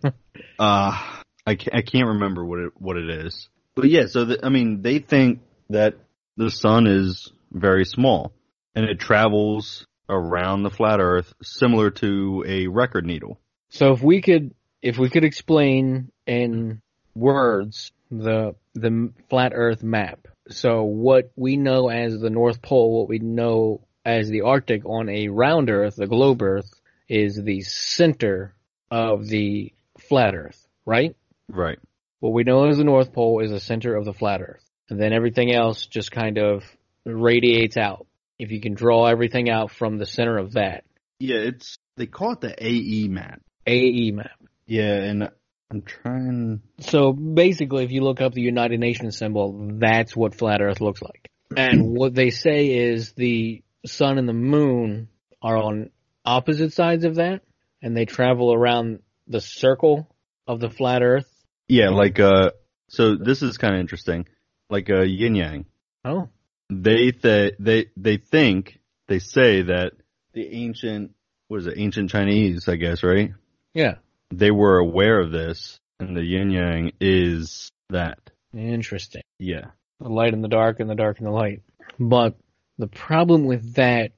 uh, I can't, I can't remember what it, what it is. But yeah, so the, I mean, they think that the sun is very small and it travels around the flat earth similar to a record needle. So if we could, if we could explain in words the the flat Earth map. So what we know as the North Pole, what we know as the Arctic on a round Earth, the globe Earth, is the center of the flat Earth, right? Right. What we know as the North Pole is the center of the flat Earth, and then everything else just kind of radiates out. If you can draw everything out from the center of that. Yeah, it's, they call it the A E map. A E map. Yeah, and I'm trying. So basically, if you look up the United Nations symbol, that's what flat Earth looks like. And what they say is the sun and the moon are on opposite sides of that, and they travel around the circle of the flat Earth. Yeah, like, uh, so this is kind of interesting. Like, uh, yin yang. Oh. They, th- they, they think, they say that the ancient, what is it, ancient Chinese, I guess, right? Yeah. They were aware of this, and the yin yang is that. Interesting. Yeah. The light and the dark and the dark and the light. But the problem with that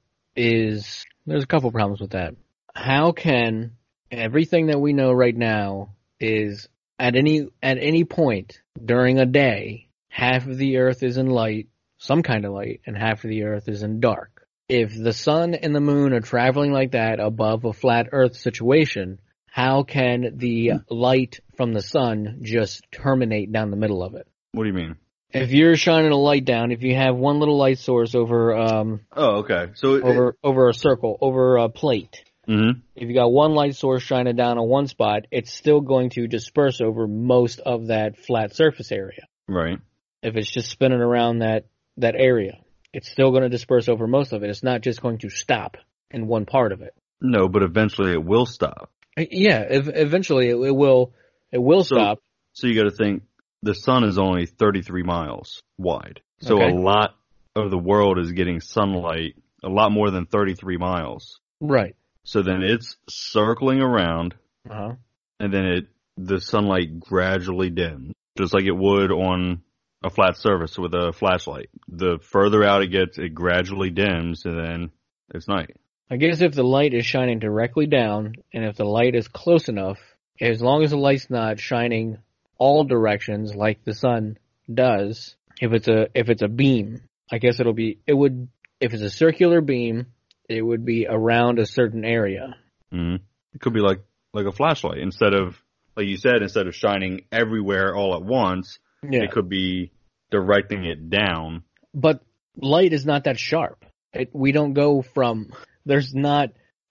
is, there's a couple problems with that. How can everything that we know right now is at any at any point during a day, half of the earth is in light, some kind of light, and half of the earth is in dark. If the sun and the moon are traveling like that above a flat earth situation, how can the light from the sun just terminate down the middle of it? What do you mean? If you're shining a light down, if you have one little light source over um Oh, okay. So it, over over a circle, over a plate, mm-hmm. if you got one light source shining down on one spot, it's still going to disperse over most of that flat surface area. Right. If it's just spinning around that that area, it's still going to disperse over most of it. It's not just going to stop in one part of it. No, but eventually it will stop. Yeah, ev- eventually it, it will it will So- stop. So you got to think the sun is only thirty-three miles wide. So Okay. a lot of the world is getting sunlight, a lot more than thirty-three miles. Right. So then it's circling around, Uh-huh. and then it the sunlight gradually dims, just like it would on a flat surface with a flashlight. The further out it gets, it gradually dims, and then it's night. I guess if the light is shining directly down, and if the light is close enough, as long as the light's not shining all directions like the sun does, if it's a if it's a beam, I guess it'll be it would if it's a circular beam, it would be around a certain area. hmm It could be like like a flashlight. Instead of, like you said, instead of shining everywhere all at once, Yeah. it could be directing it down. But light is not that sharp. It, we don't go from there's not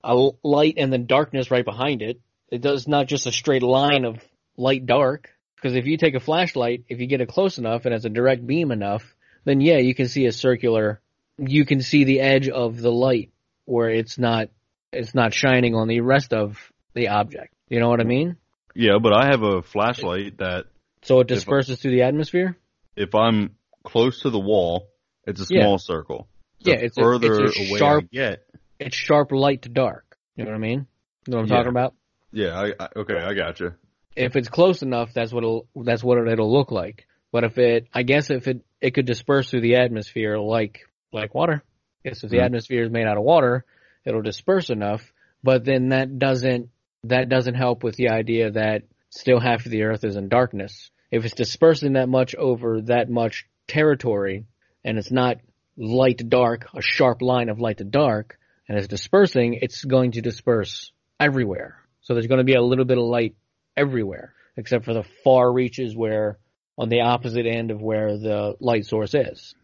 a light and then darkness right behind it. It does not just a straight line of light dark. Because if you take a flashlight, if you get it close enough and it's a direct beam enough, then yeah, you can see a circular. You can see the edge of the light where it's not it's not shining on the rest of the object. You know what I mean? Yeah, but I have a flashlight that So it disperses through the atmosphere? if I'm close to the wall, it's a small Yeah. circle. The Yeah, it's a, further it's a away sharp, I get, it's sharp light to dark. You know what I mean? You know what I'm Yeah. talking about? yeah, I, I, okay, I got you. If it's close enough, that's what it'll, that's what it'll look like. But if it, I guess if it, it could disperse through the atmosphere like, like water. Yes, if the Mhm. atmosphere is made out of water, it'll disperse enough. But then that doesn't, that doesn't help with the idea that still half of the earth is in darkness. If it's dispersing that much over that much territory, and it's not light to dark, a sharp line of light to dark, and it's dispersing, it's going to disperse everywhere. So there's going to be a little bit of light everywhere, except for the far reaches where, on the opposite end of where the light source is.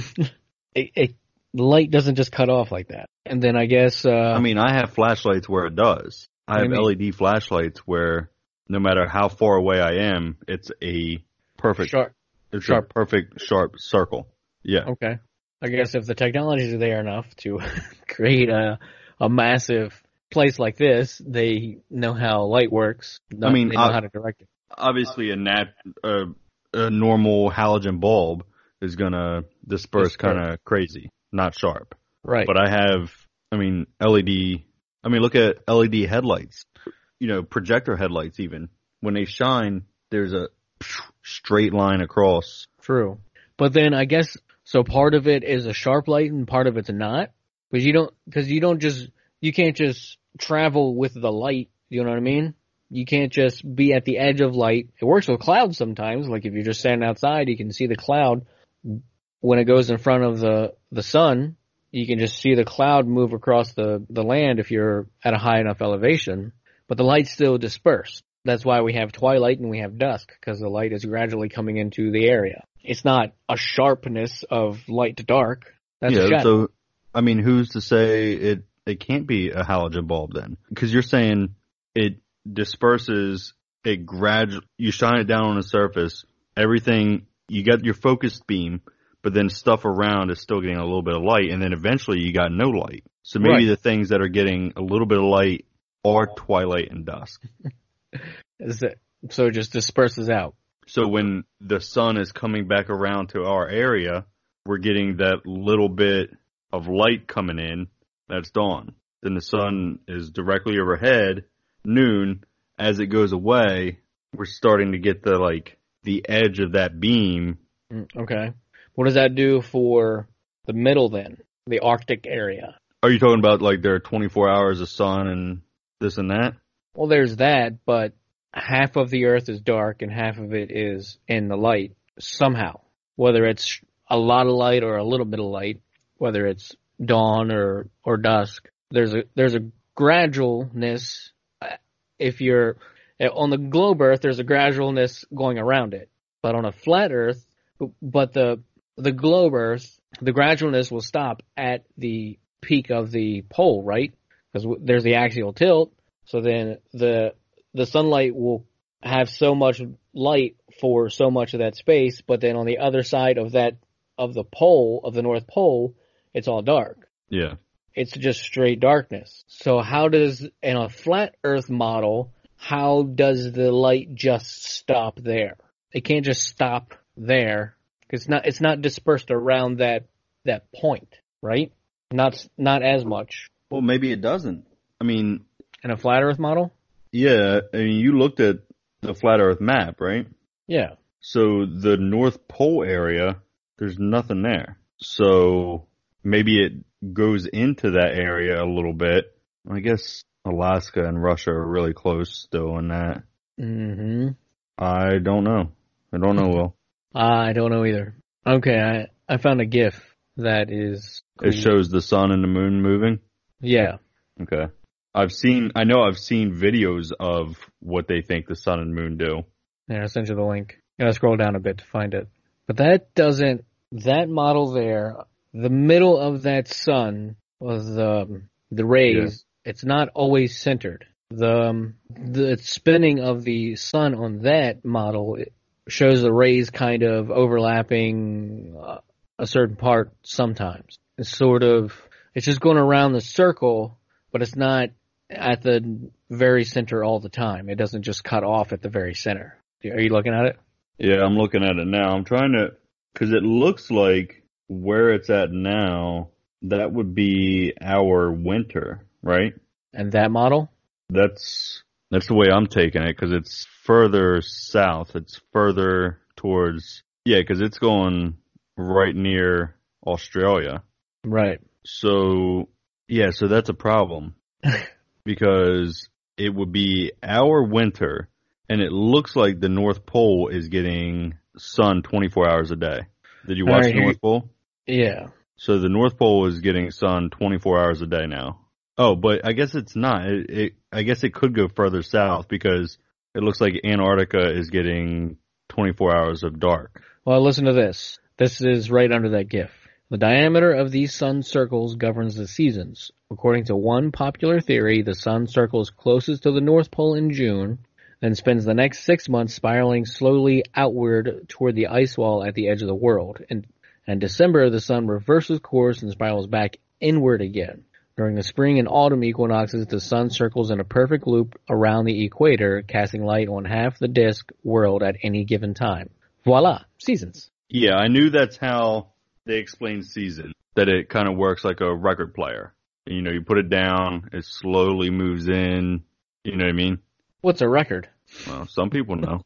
it, it, light doesn't just cut off like that. And then I guess, uh, I mean, I have flashlights where it does. I What do have you mean? L E D flashlights where no matter how far away I am, it's a perfect, sharp. it's sharp. a perfect sharp circle. Yeah. Okay. I guess if the technology is there enough to create a a massive place like this, they know how light works. I mean, they know I- how to direct it. Obviously, a nat, uh, a normal halogen bulb is gonna disperse Disperse. kind of crazy, not sharp. Right. But I have, I mean, L E D. I mean, look at L E D headlights. You know, projector headlights. Even when they shine, there's a straight line across. True. But then I guess so. Part of it is a sharp light, and part of it's not. Because you don't, because you don't just, you can't just travel with the light. You know what I mean? You can't just be at the edge of light. It works with clouds sometimes. Like if you're just standing outside, you can see the cloud when it goes in front of the the sun. You can just see the cloud move across the the land if you're at a high enough elevation. But the light's still dispersed. That's why we have twilight and we have dusk, because the light is gradually coming into the area. It's not a sharpness of light to dark. That's a yeah. shadow. So, I mean, who's to say it? It can't be a halogen bulb then? Because you're saying it disperses. It gradu You shine it down on the surface. Everything, you got your focused beam, but then stuff around is still getting a little bit of light, and then eventually you got no light. So maybe Right. the things that are getting a little bit of light are twilight and dusk. Is it, so it just disperses out. So when the sun is coming back around to our area, we're getting that little bit of light coming in. That's dawn. Then the sun is directly overhead, noon. As it goes away, we're starting to get the like the edge of that beam. Mm, Okay. What does that do for the middle then? The Arctic area? Are you talking about like there are twenty-four hours of sun and this and that? Well, there's that, but half of the Earth is dark and half of it is in the light somehow. Whether it's a lot of light or a little bit of light, whether it's dawn or, or dusk, there's a there's a gradualness. If you're on the globe Earth, there's a gradualness going around it. But on a flat Earth, but the the globe Earth, the gradualness will stop at the peak of the pole, right? Because there's the axial tilt. So then the the sunlight will have so much light for so much of that space, but then on the other side of that of the pole of the North Pole, it's all dark. Yeah. It's just straight darkness. So how does, in a flat Earth model, how does the light just stop there? It can't just stop there. It's not, it's not dispersed around that, that point, right? Not, not as much. Well, maybe it doesn't. I mean, In a flat Earth model? yeah. I mean, you looked at the flat Earth map, right? Yeah. So the North Pole area, there's nothing there. So maybe it goes into that area a little bit. I guess Alaska and Russia are really close still in that. Mm-hmm. I don't know. I don't know, Will. I don't know either. Okay, I, I found a GIF that is cool. It shows the sun and the moon moving. Yeah. Okay. I've seen, I know I've seen videos of what they think the sun and moon do. Yeah, I'll send you the link. You gotta scroll down a bit to find it. But that doesn't, that model there, the middle of that sun was, um, the rays it's not always centered. The um, the spinning of the sun on that model shows the rays kind of overlapping uh, a certain part sometimes. It's sort of, it's just going around the circle, but it's not at the very center all the time. It doesn't just cut off at the very center. Are you looking at it? Yeah, I'm looking at it now. I'm trying to, because it looks like where it's at now, that would be our winter, right? And that model? That's that's the way I'm taking it, because it's further south. It's further towards, yeah, because it's going right near Australia. Right. So, yeah, so that's a problem. Because it would be our winter, and it looks like the North Pole is getting sun twenty-four hours a day. Did you watch right, the North Pole? Yeah. So the North Pole is getting sun twenty-four hours a day now. Oh, but I guess it's not. It, it, I guess it could go further south, because it looks like Antarctica is getting twenty-four hours of dark. Well, listen to this. This is right under that GIF. The diameter of these sun circles governs the seasons. According to one popular theory, the sun circles closest to the North Pole in June, then spends the next six months spiraling slowly outward toward the ice wall at the edge of the world. In, in December, the sun reverses course and spirals back inward again. During the spring and autumn equinoxes, the sun circles in a perfect loop around the equator, casting light on half the disk world at any given time. Voila, seasons. Yeah, I knew that's how they explain season, that it kind of works like a record player. You know, you put it down, it slowly moves in, you know what I mean? What's a record? Well, some people know.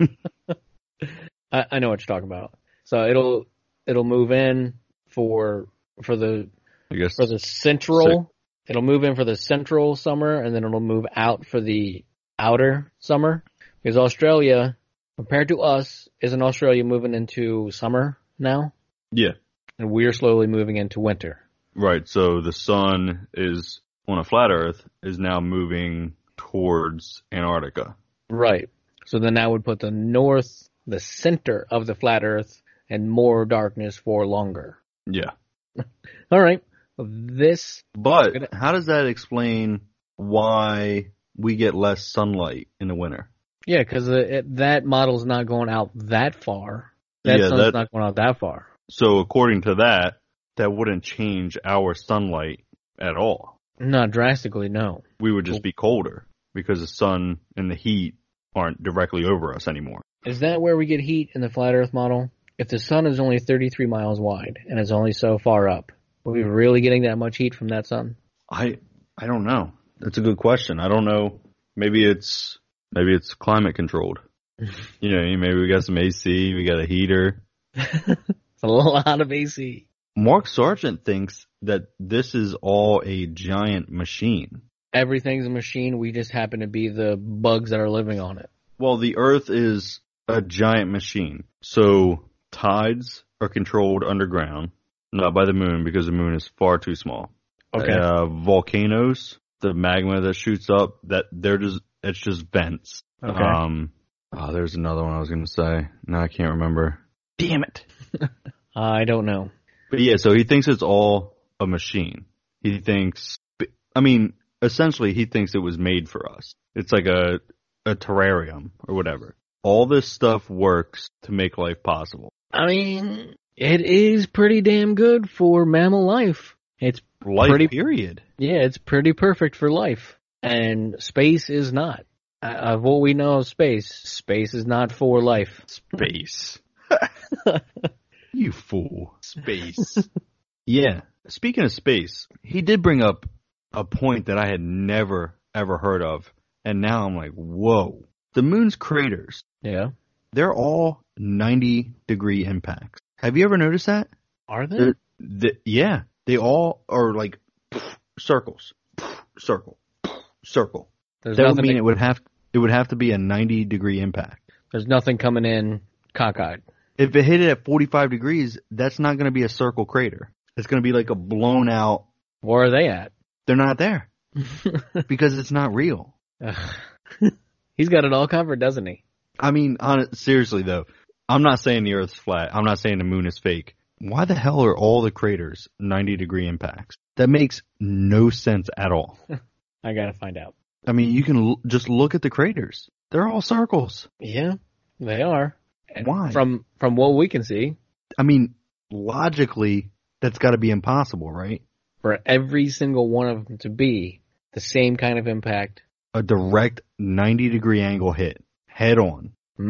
I, I know what you're talking about. So it'll it'll move in for for the I guess for the central. It'll move in for the central summer, and then it'll move out for the outer summer. Because Australia, compared to us, isn't Australia moving into summer now? Yeah. And we're slowly moving into winter. Right, so the sun is, on a flat Earth, is now moving towards Antarctica. Right. So then that would put the north, the center of the flat Earth, and more darkness for longer. Yeah. All right. This. But how does that explain why we get less sunlight in the winter? Yeah, because that model's not going out that far. That yeah, sun's that, not going out that far. So according to that, that wouldn't change our sunlight at all. Not drastically, no. We would just be colder because the sun and the heat aren't directly over us anymore. Is that where we get heat in the flat Earth model? If the sun is only thirty-three miles wide and is only so far up, are we really getting that much heat from that sun? I I don't know. That's a good question. I don't know. Maybe it's maybe it's climate controlled. You know, maybe we got some A C, we got a heater. It's a lot of A C. Mark Sargent thinks that this is all a giant machine. Everything's a machine. We just happen to be the bugs that are living on it. Well, the Earth is a giant machine. So tides are controlled underground, not by the moon, because the moon is far too small. Okay. Uh, volcanoes, the magma that shoots up, that they're just it's just vents. Okay. Um, oh, there's another one I was going to say. No, I can't remember. Damn it. I don't know. But yeah, so he thinks it's all a machine. He thinks, I mean, essentially he thinks it was made for us. It's like a, a terrarium or whatever. All this stuff works to make life possible. I mean, it is pretty damn good for mammal life. It's Life, pretty, period. Yeah, it's pretty perfect for life. And space is not. Uh, of what we know of space, space is not for life. Space. You fool. Space. Yeah. Speaking of space, he did bring up a point that I had never, ever heard of. And now I'm like, whoa. The moon's craters, Yeah. they're all ninety degree impacts. Have you ever noticed that? Are they? They're- the, yeah. They all are like circles. Circle. Circle. There's That would nothing. mean it would have it would have to be a ninety degree impact. There's nothing coming in cockeyed. If it hit it at forty-five degrees, that's not going to be a circle crater. It's going to be like a blown out. Where are they at? They're not there because it's not real. He's got it all covered, doesn't he? I mean, on, seriously though, I'm not saying the Earth's flat. I'm not saying the moon is fake. Why the hell are all the craters ninety degree impacts? That makes no sense at all. I gotta find out. I mean, you can l- just look at the craters. They're all circles. Yeah, they are. And Why? From from what we can see, I mean, logically, that's got to be impossible, right? for every single one of them to be the same kind of impact. A direct ninety degree angle hit, head on.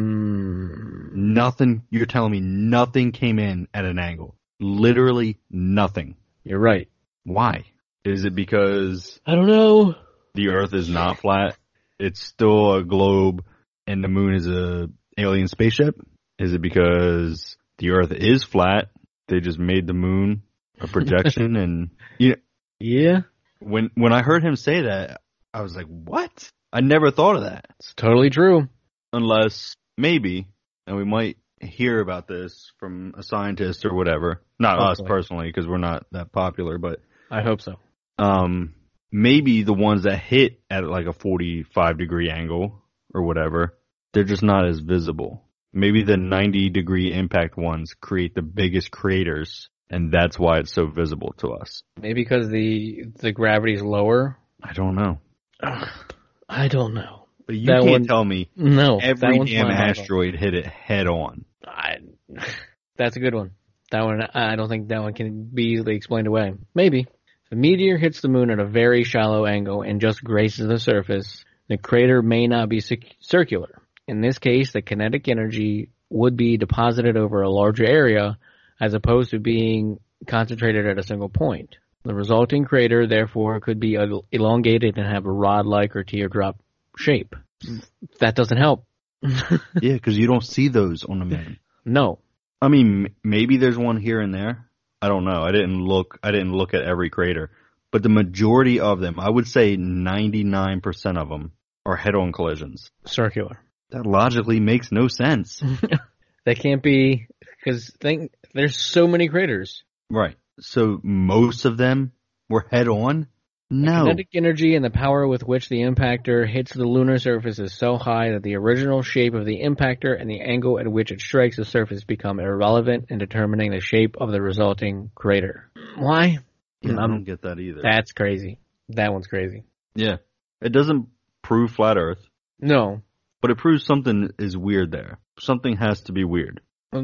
Mm, Nothing, you're telling me nothing came in at an angle. Literally nothing. you're right. Why? Is it because I don't know. the Earth is not flat? It's still a globe and the moon is a alien spaceship? Is it because the Earth is flat? They just made the moon a projection and you know, Yeah, when when I heard him say that, I was like, "What?" I never thought of that. it's totally true. Unless maybe, and we might hear about this from a scientist or whatever. Not us Hopefully. personally, because we're not that popular, but I hope so. um, maybe the ones that hit at like a forty-five degree angle or whatever, they're just not as visible. Maybe the ninety degree impact ones create the biggest craters, and that's why it's so visible to us. Maybe because the the gravity's lower. I don't know. Ugh, I don't know. But you That can't one- tell me No, that every one's damn mind-boggling. asteroid hit it head on. I, that's a good one. That one, I don't think that one can be easily explained away. Maybe. If a meteor hits the moon at a very shallow angle and just grazes the surface, the crater may not be cir- circular. In this case, the kinetic energy would be deposited over a larger area as opposed to being concentrated at a single point. The resulting crater, therefore, could be el- elongated and have a rod-like or teardrop shape. That doesn't help. Yeah, because you don't see those on the moon. No. I mean, m- maybe there's one here and there. I don't know. I didn't look. I didn't look at every crater, but the majority of them, I would say, ninety-nine percent of them are head-on collisions. Circular. That logically makes no sense. That can't be, because think there's so many craters. Right. So most of them were head-on. No. Kinetic energy and the power with which the impactor hits the lunar surface is so high that the original shape of the impactor and the angle at which it strikes the surface become irrelevant in determining the shape of the resulting crater. Why? Yeah, I Um, don't get that either. That's crazy. That one's crazy. Yeah. It doesn't prove flat Earth, No. but it proves something is weird there. Something has to be weird.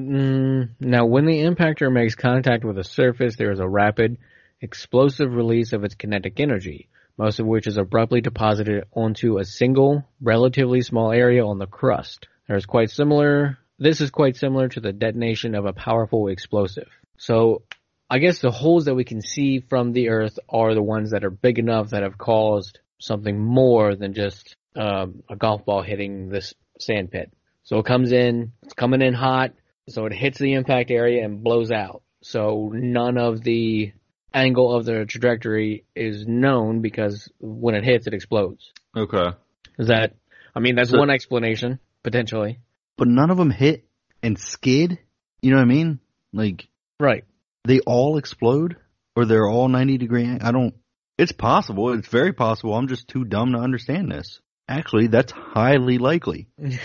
Mm, now, when the impactor makes contact with a surface, there is a rapid, explosive release of its kinetic energy, most of which is abruptly deposited onto a single, relatively small area on the crust. There is quite similar. This is quite similar to the detonation of a powerful explosive. So, I guess the holes that we can see from the Earth are the ones that are big enough that have caused something more than just um, a golf ball hitting this sand pit. So it comes in, it's coming in hot, so it hits the impact area and blows out. So none of the angle of the trajectory is known because when it hits, it explodes. Okay. Is that, I mean, that's So- one explanation, potentially. But none of them hit and skid? You know what I mean? Like, Right. they all explode? Or they're all ninety degree ang- I don't... It's possible. It's very possible. I'm just too dumb to understand this. Actually, that's highly likely.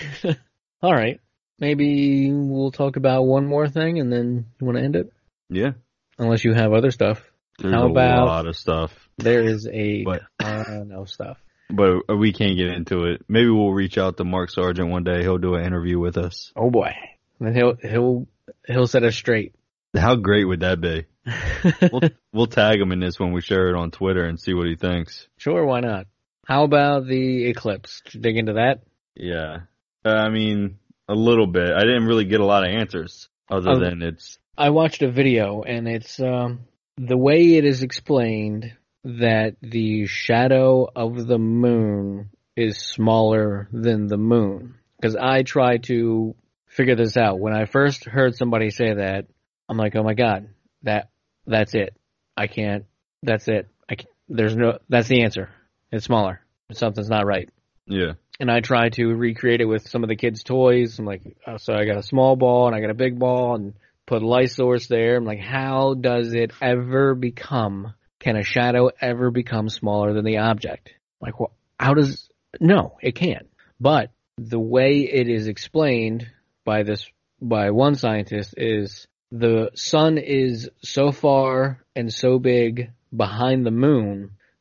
All right. Maybe we'll talk about one more thing and then you want to end it? Yeah. Unless you have other stuff. There's How a about- lot of stuff. There is a But- ton of stuff. But we can't get into it. Maybe we'll reach out to Mark Sargent one day. He'll do an interview with us. Oh boy. Then he'll, he'll, he'll set us straight. How great would that be? We'll, we'll tag him in this when we share it on Twitter and see what he thinks. Sure, why not? How about the eclipse? Did you dig into that? Yeah. Uh, I mean, a little bit. I didn't really get a lot of answers other Oh. than it's... I watched a video, and it's um, the way it is explained that the shadow of the moon is smaller than the moon. Because I tried to figure this out. When I first heard somebody say that, I'm like, oh my god, that that's it. I can't. That's it. I can, there's no. That's the answer. It's smaller. Something's not right. Yeah. And I try to recreate it with some of the kids' toys. I'm like, oh, so I got a small ball and I got a big ball and put a light source there. I'm like, how does it ever become, can a shadow ever become smaller than the object? Like, well, how does, no, it can't. But the way it is explained by this, by one scientist is the sun is so far and so big behind the moon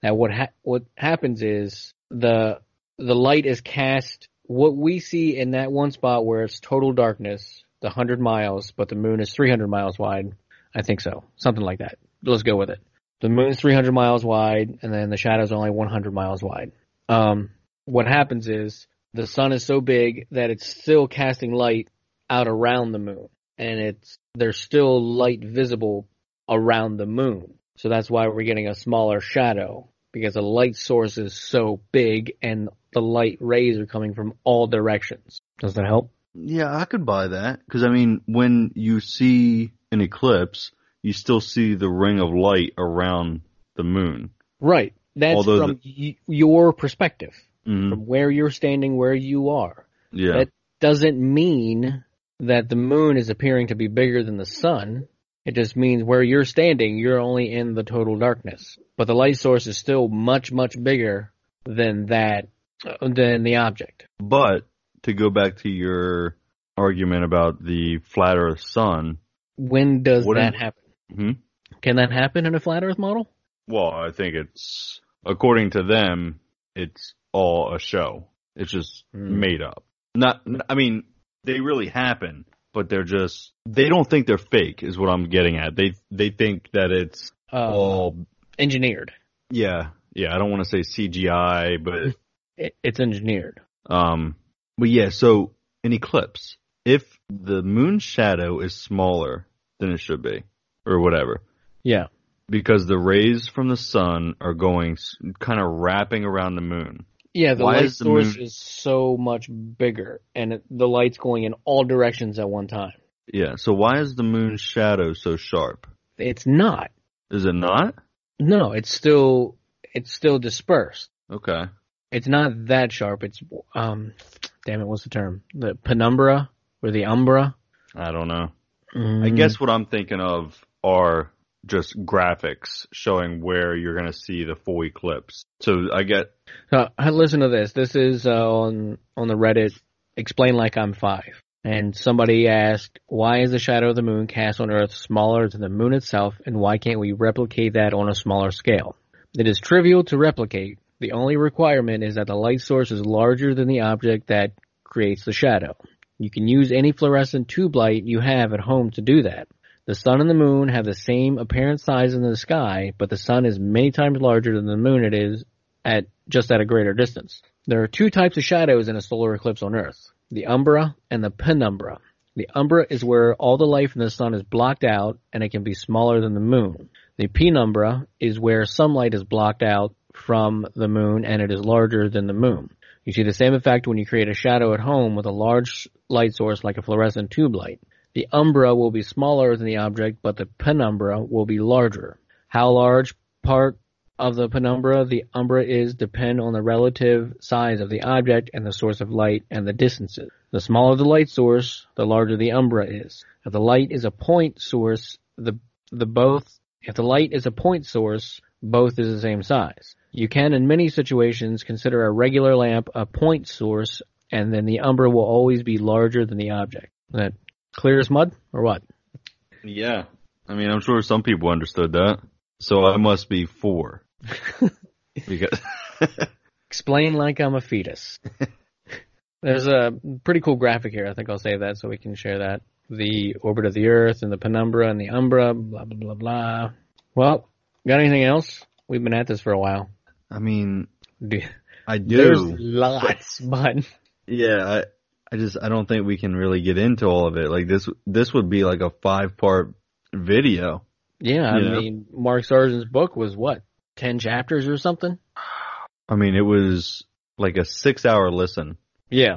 Now what ha- what happens is the the light is cast. What we see in that one spot where it's total darkness, the one hundred miles, but the moon is three hundred miles wide. I think so. Something like that. Let's go with it. The moon is three hundred miles wide, and then the shadow's only one hundred miles wide. Um, what happens is the sun is so big that it's still casting light out around the moon, and it's there's still light visible around the moon. So that's why we're getting a smaller shadow, because the light source is so big and the light rays are coming from all directions. Does that help? Yeah, I could buy that. Because, I mean, when you see an eclipse, you still see the ring of light around the moon. Right. That's Although from the, y- your perspective, mm-hmm. from where you're standing, where you are. Yeah. That doesn't mean that the moon is appearing to be bigger than the sun. It just means where you're standing, you're only in the total darkness. But the light source is still much, much bigger than that, than the object. But to go back to your argument about the flat Earth sun. When does that happen? Hmm? Can that happen in a flat Earth model? Well, I think it's, according to them, it's all a show. It's just mm. made up. Not, I mean, they really happen. But they're just, they don't think they're fake is what I'm getting at. They they think that it's uh, all engineered. Yeah, yeah. I don't want to say C G I, but it, it's engineered. Um, but yeah, so an eclipse, if the moon's shadow is smaller than it should be, or whatever. Yeah. Because the rays from the sun are going, kind of wrapping around the moon. Yeah, the Why light is the source moon... is so much bigger, and it, the light's going in all directions at one time. Yeah, so why is the moon's shadow so sharp? It's not. Is it not? No, it's still it's still dispersed. Okay. It's not that sharp. It's um, damn it, what's the term? The penumbra or the umbra? I don't know. Mm. I guess what I'm thinking of are just graphics showing where you're going to see the full eclipse. So I get... Uh, listen to this. This is uh, on on the Reddit, Explain Like I'm Five. And somebody asked, why is the shadow of the moon cast on Earth smaller than the moon itself, and why can't we replicate that on a smaller scale? It is trivial to replicate. The only requirement is that the light source is larger than the object that creates the shadow. You can use any fluorescent tube light you have at home to do that. The sun and the moon have the same apparent size in the sky, but the sun is many times larger than the moon it is at just at a greater distance. There are two types of shadows in a solar eclipse on Earth, the umbra and the penumbra. The umbra is where all the light from the sun is blocked out, and it can be smaller than the moon. The penumbra is where some light is blocked out from the moon, and it is larger than the moon. You see the same effect when you create a shadow at home with a large light source like a fluorescent tube light. The umbra will be smaller than the object, but the penumbra will be larger. How large part of the penumbra the umbra is depend on the relative size of the object and the source of light and the distances. The smaller the light source, the larger the umbra is. If the light is a point source, the the both if the light is a point source, both is the same size. You can, in many situations, consider a regular lamp a point source, and then the umbra will always be larger than the object. Is that clear as mud, or what? Yeah. I mean, I'm sure some people understood that. So I must be four. because Explain like I'm a fetus. There's a pretty cool graphic here. I think I'll save that so we can share that. The orbit of the Earth and the penumbra and the umbra, blah, blah, blah, blah. Well, got anything else? We've been at this for a while. I mean, do, I do. There's lots, but... Yeah, I, I just, I don't think we can really get into all of it. Like, this this would be like a five-part video. Yeah, I know? mean, Mark Sargent's book was what, ten chapters or something? I mean, it was like a six-hour listen. Yeah.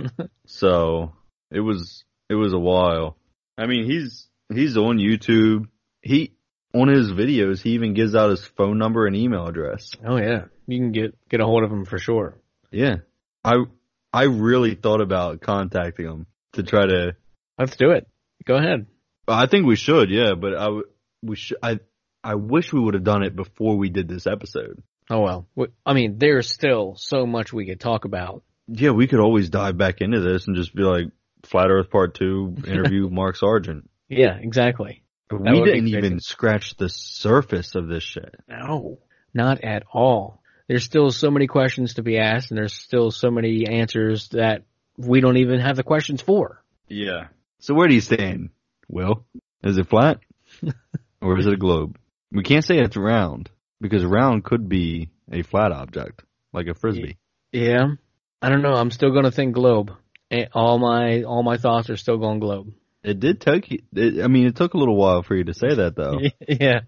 So, it was, it was a while. I mean, he's, he's on YouTube. He, on his videos, he even gives out his phone number and email address. Oh, yeah. You can get, get a hold of him for sure. Yeah. I, I really thought about contacting him to try to... Let's do it. Go ahead. I think we should, yeah, but I, we should, I, I wish we would have done it before we did this episode. Oh, well. I mean, there's still so much we could talk about. Yeah, we could always dive back into this and just be like, Flat Earth Part two, interview Mark Sargent. Yeah, exactly. But we didn't even scratch the surface of this shit. No. Not at all. There's still so many questions to be asked, and there's still so many answers that we don't even have the questions for. Yeah. So where do you stand, Will? Is it flat? Or is it a globe? We can't say it's round, because round could be a flat object, like a frisbee. Yeah. I don't know. I'm still going to think globe. All my all my thoughts are still going globe. It did take you, it, I mean, it took a little while for you to say that, though. Yeah.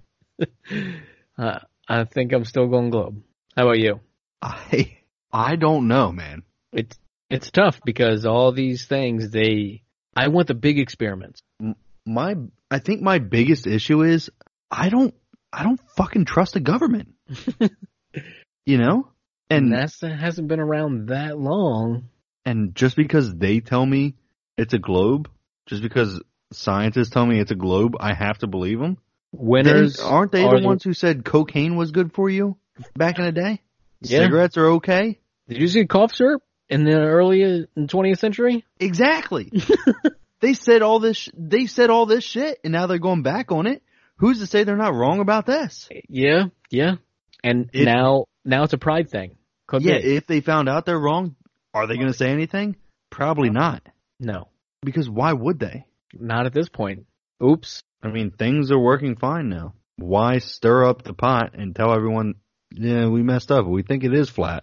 uh, I think I'm still going globe. How about you? I I don't know, man. It's it's tough because all these things, they, I want the big experiments. My, I think my biggest issue is I don't, I don't fucking trust the government. You know? And NASA hasn't been around that long. And just because they tell me it's a globe, just because scientists tell me it's a globe, I have to believe them. Winners Then, aren't they are the ones who said cocaine was good for you back in the day? Yeah. Cigarettes are okay? Did you see cough syrup in the early twentieth century? Exactly. They said all this. Sh- they said all this shit, and now they're going back on it. Who's to say they're not wrong about this? Yeah, yeah. And It- now, now it's a pride thing. Could Yeah, be. if they found out they're wrong, are they going to say anything? Probably not. No, Because why would they? not at this point. Oops. I mean, things are working fine now. Why stir up the pot and tell everyone, yeah, we messed up. We think it is flat.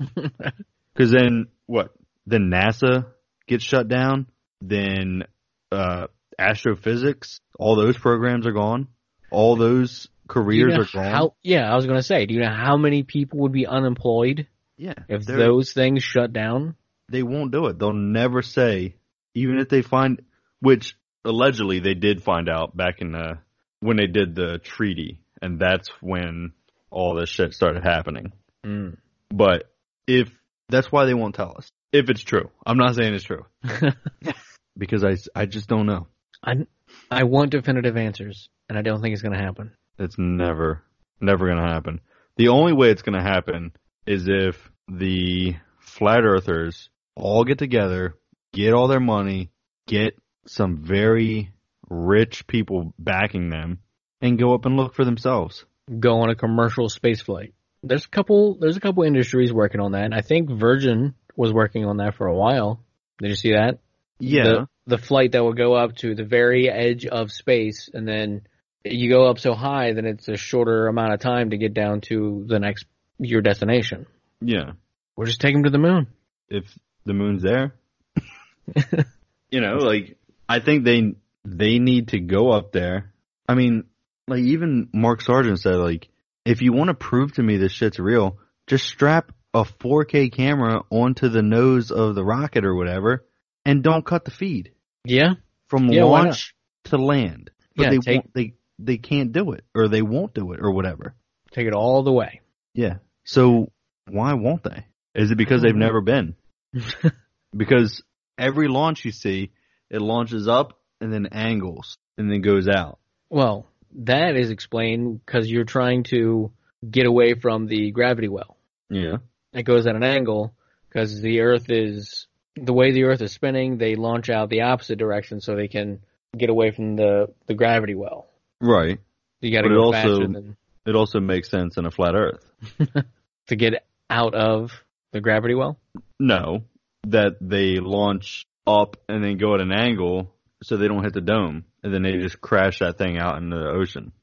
Because then, what? Then NASA gets shut down. Then uh, astrophysics, all those programs are gone. All those Do you careers know are gone. how, yeah, I was going to say, do you know how many people would be unemployed yeah, if they're- those things shut down? they won't do it. They'll never say, even if they find, which allegedly they did find out back in the, when they did the treaty, and that's when all this shit started happening. Mm. But if, that's why they won't tell us. If it's true. I'm not saying it's true. Because I, I just don't know. I, I want definitive answers, and I don't think it's going to happen. It's never, never going to happen. The only way it's going to happen is if the flat earthers all get together, get all their money, get some very rich people backing them, and go up and look for themselves. Go on a commercial space flight. There's a couple. There's a couple industries working on that. I think Virgin was working on that for a while. Did you see that? Yeah. The, the flight that will go up to the very edge of space, and then you go up so high, then it's a shorter amount of time to get down to the next your destination. Yeah. We'll just take them to the moon. If the moon's there. You know, like, I think they they need to go up there. I mean, like, even Mark Sargent said, like, if you want to prove to me this shit's real, just strap a four K camera onto the nose of the rocket or whatever, and don't cut the feed Yeah. from Yeah, why launch to land. But Yeah, they take- won't, they they can't do it, or they won't do it, or whatever. Take it all the way. Yeah. So why won't they? Is it because they've never been? Because every launch you see, it launches up and then angles and then goes out. Well, that is explained because you're trying to get away from the gravity well. Yeah. It goes at an angle because the Earth is, the way the Earth is spinning, they launch out the opposite direction so they can get away from the, the gravity well. Right. You got to But it go also- faster than It also makes sense in a flat Earth. to get out of the gravity well. No, that they launch up and then go at an angle so they don't hit the dome, and then they just crash that thing out into the ocean.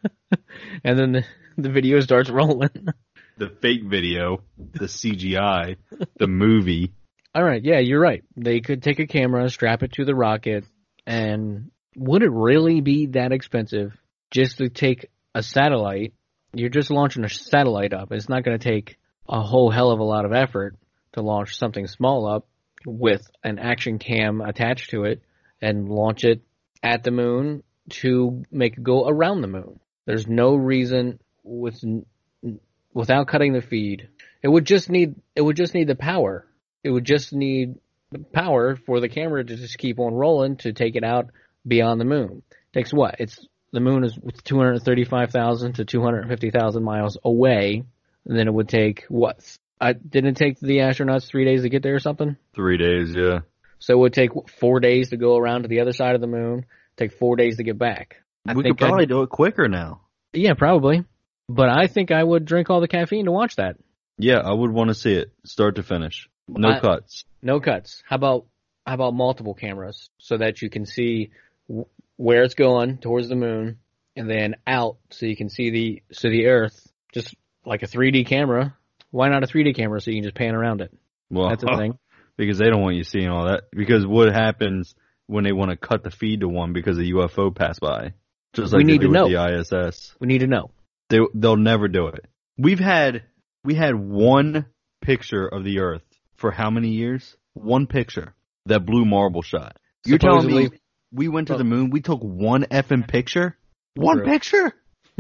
And then the, the video starts rolling. The fake video, the C G I, the movie. All right, yeah, you're right. They could take a camera, strap it to the rocket, and would it really be that expensive just to take a satellite? You're just launching a satellite up. It's not going to take a whole hell of a lot of effort to launch something small up with an action cam attached to it and launch it at the moon to make it go around the moon. There's no reason with without cutting the feed. It would just need it would just need the power. It would just need the power for the camera to just keep on rolling to take it out beyond the moon. Takes what? It's the moon is two hundred thirty-five thousand to two hundred fifty thousand miles away, and then it would take what? I didn't it take the astronauts three days to get there or something. Three days, yeah. So it would take four days to go around to the other side of the moon. Take four days to get back. I we think could probably I'd- do it quicker now. Yeah, probably. But I think I would drink all the caffeine to watch that. Yeah, I would want to see it, start to finish. No I- cuts. No cuts. How about how about multiple cameras so that you can see w- where it's going towards the moon, and then out so you can see the so the Earth, just like a three D camera. Why not a three D camera so you can just pan around it? Well, That's the thing. because they don't want you seeing all that. Because what happens when they want to cut the feed to one because a U F O passed by? Just We like they need do to with know. the I S S. We need to know. They they'll never do it. We've had we had one picture of the Earth for how many years? One picture. That blue marble shot. You're telling me Supposedly- we went to the moon, we took one effing picture? One True. picture?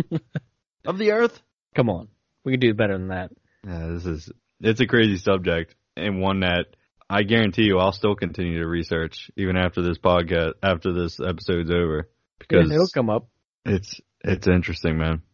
Of the Earth? Come on, we could do better than that. Yeah, this is it's a crazy subject and one that I guarantee you I'll still continue to research even after this podcast after this episode's over. Because Yeah, it'll come up. It's it's interesting, man.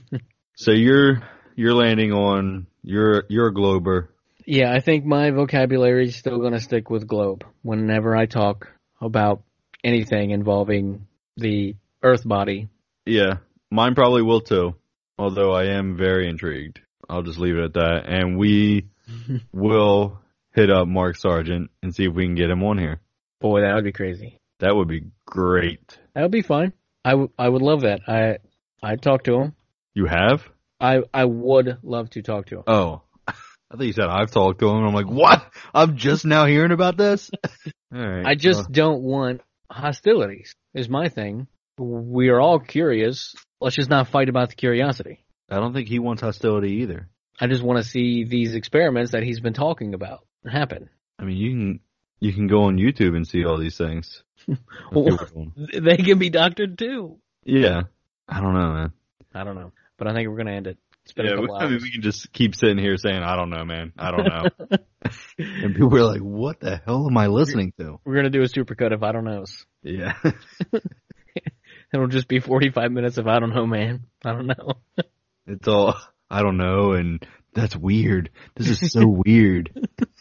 So you're you're landing on you're you're a glober. Yeah, I think my vocabulary is still going to stick with globe whenever I talk about anything involving the Earth body. Yeah, mine probably will too. Although I am very intrigued. I'll just leave it at that. And we will hit up Mark Sargent and see if we can get him on here. Boy, that would be crazy. That would be great. That would be fine. I, w- I would love that. I I'd talk to him. You have? I I would love to talk to him. Oh. I thought you said I've talked to him. I'm like, what? I'm just now hearing about this? All right. I just well, don't want hostilities, is my thing. We are all curious. Let's just not fight about the curiosity. I don't think he wants hostility either. I just want to see these experiments that he's been talking about happen. I mean, you can you can go on YouTube and see all these things. Well, they can be doctored too. Yeah. I don't know, man. I don't know. But I think we're going to end it. It's been a Yeah, couple we, I mean, hours. we can just keep sitting here saying, I don't know, man. I don't know. And people are like, what the hell am I listening to? We're going to do a supercut of I don't knows. Yeah. It'll just be forty-five minutes of I don't know, man. I don't know. It's all, I don't know, and that's weird. This is so weird.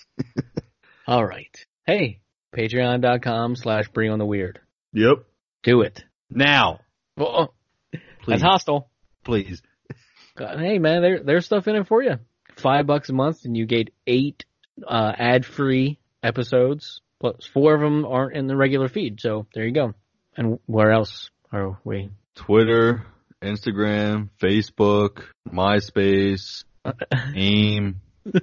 All right. Hey, patreon.com slash bring on the weird. Yep. Do it. Now. Oh, Please. that's hostile. Please. God, hey, man, there, there's stuff in it for you. Five bucks a month, and you get eight uh, ad-free episodes. Plus, four of them aren't in the regular feed, so there you go. And where else are we? Twitter, Instagram, Facebook, MySpace, AIM.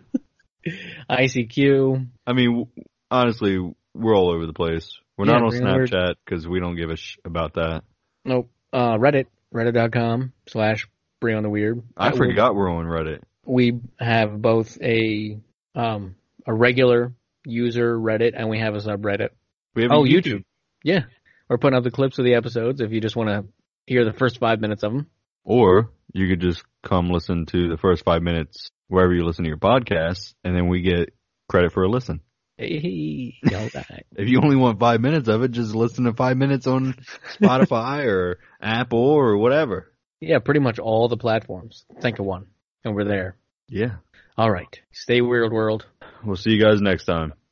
I C Q. I mean, w- honestly, we're all over the place. We're Yeah, not on Bring on the Weird. Snapchat because we don't give a sh- about that. Nope. Uh, Reddit. Reddit.com slash bring on the weird. I Uh, forgot we're on Reddit. We have both a um a regular user Reddit and we have a subreddit. We have Oh, a YouTube. Yeah. We're putting up the clips of the episodes if you just want to hear the first five minutes of them. Or you could just come listen to the first five minutes wherever you listen to your podcasts, and then we get credit for a listen. Hey, all right. If you only want five minutes of it, just listen to five minutes on Spotify or Apple or whatever. Yeah, pretty much all the platforms. Think of one. And we're there. Yeah. All right. Stay weird, world. We'll see you guys next time.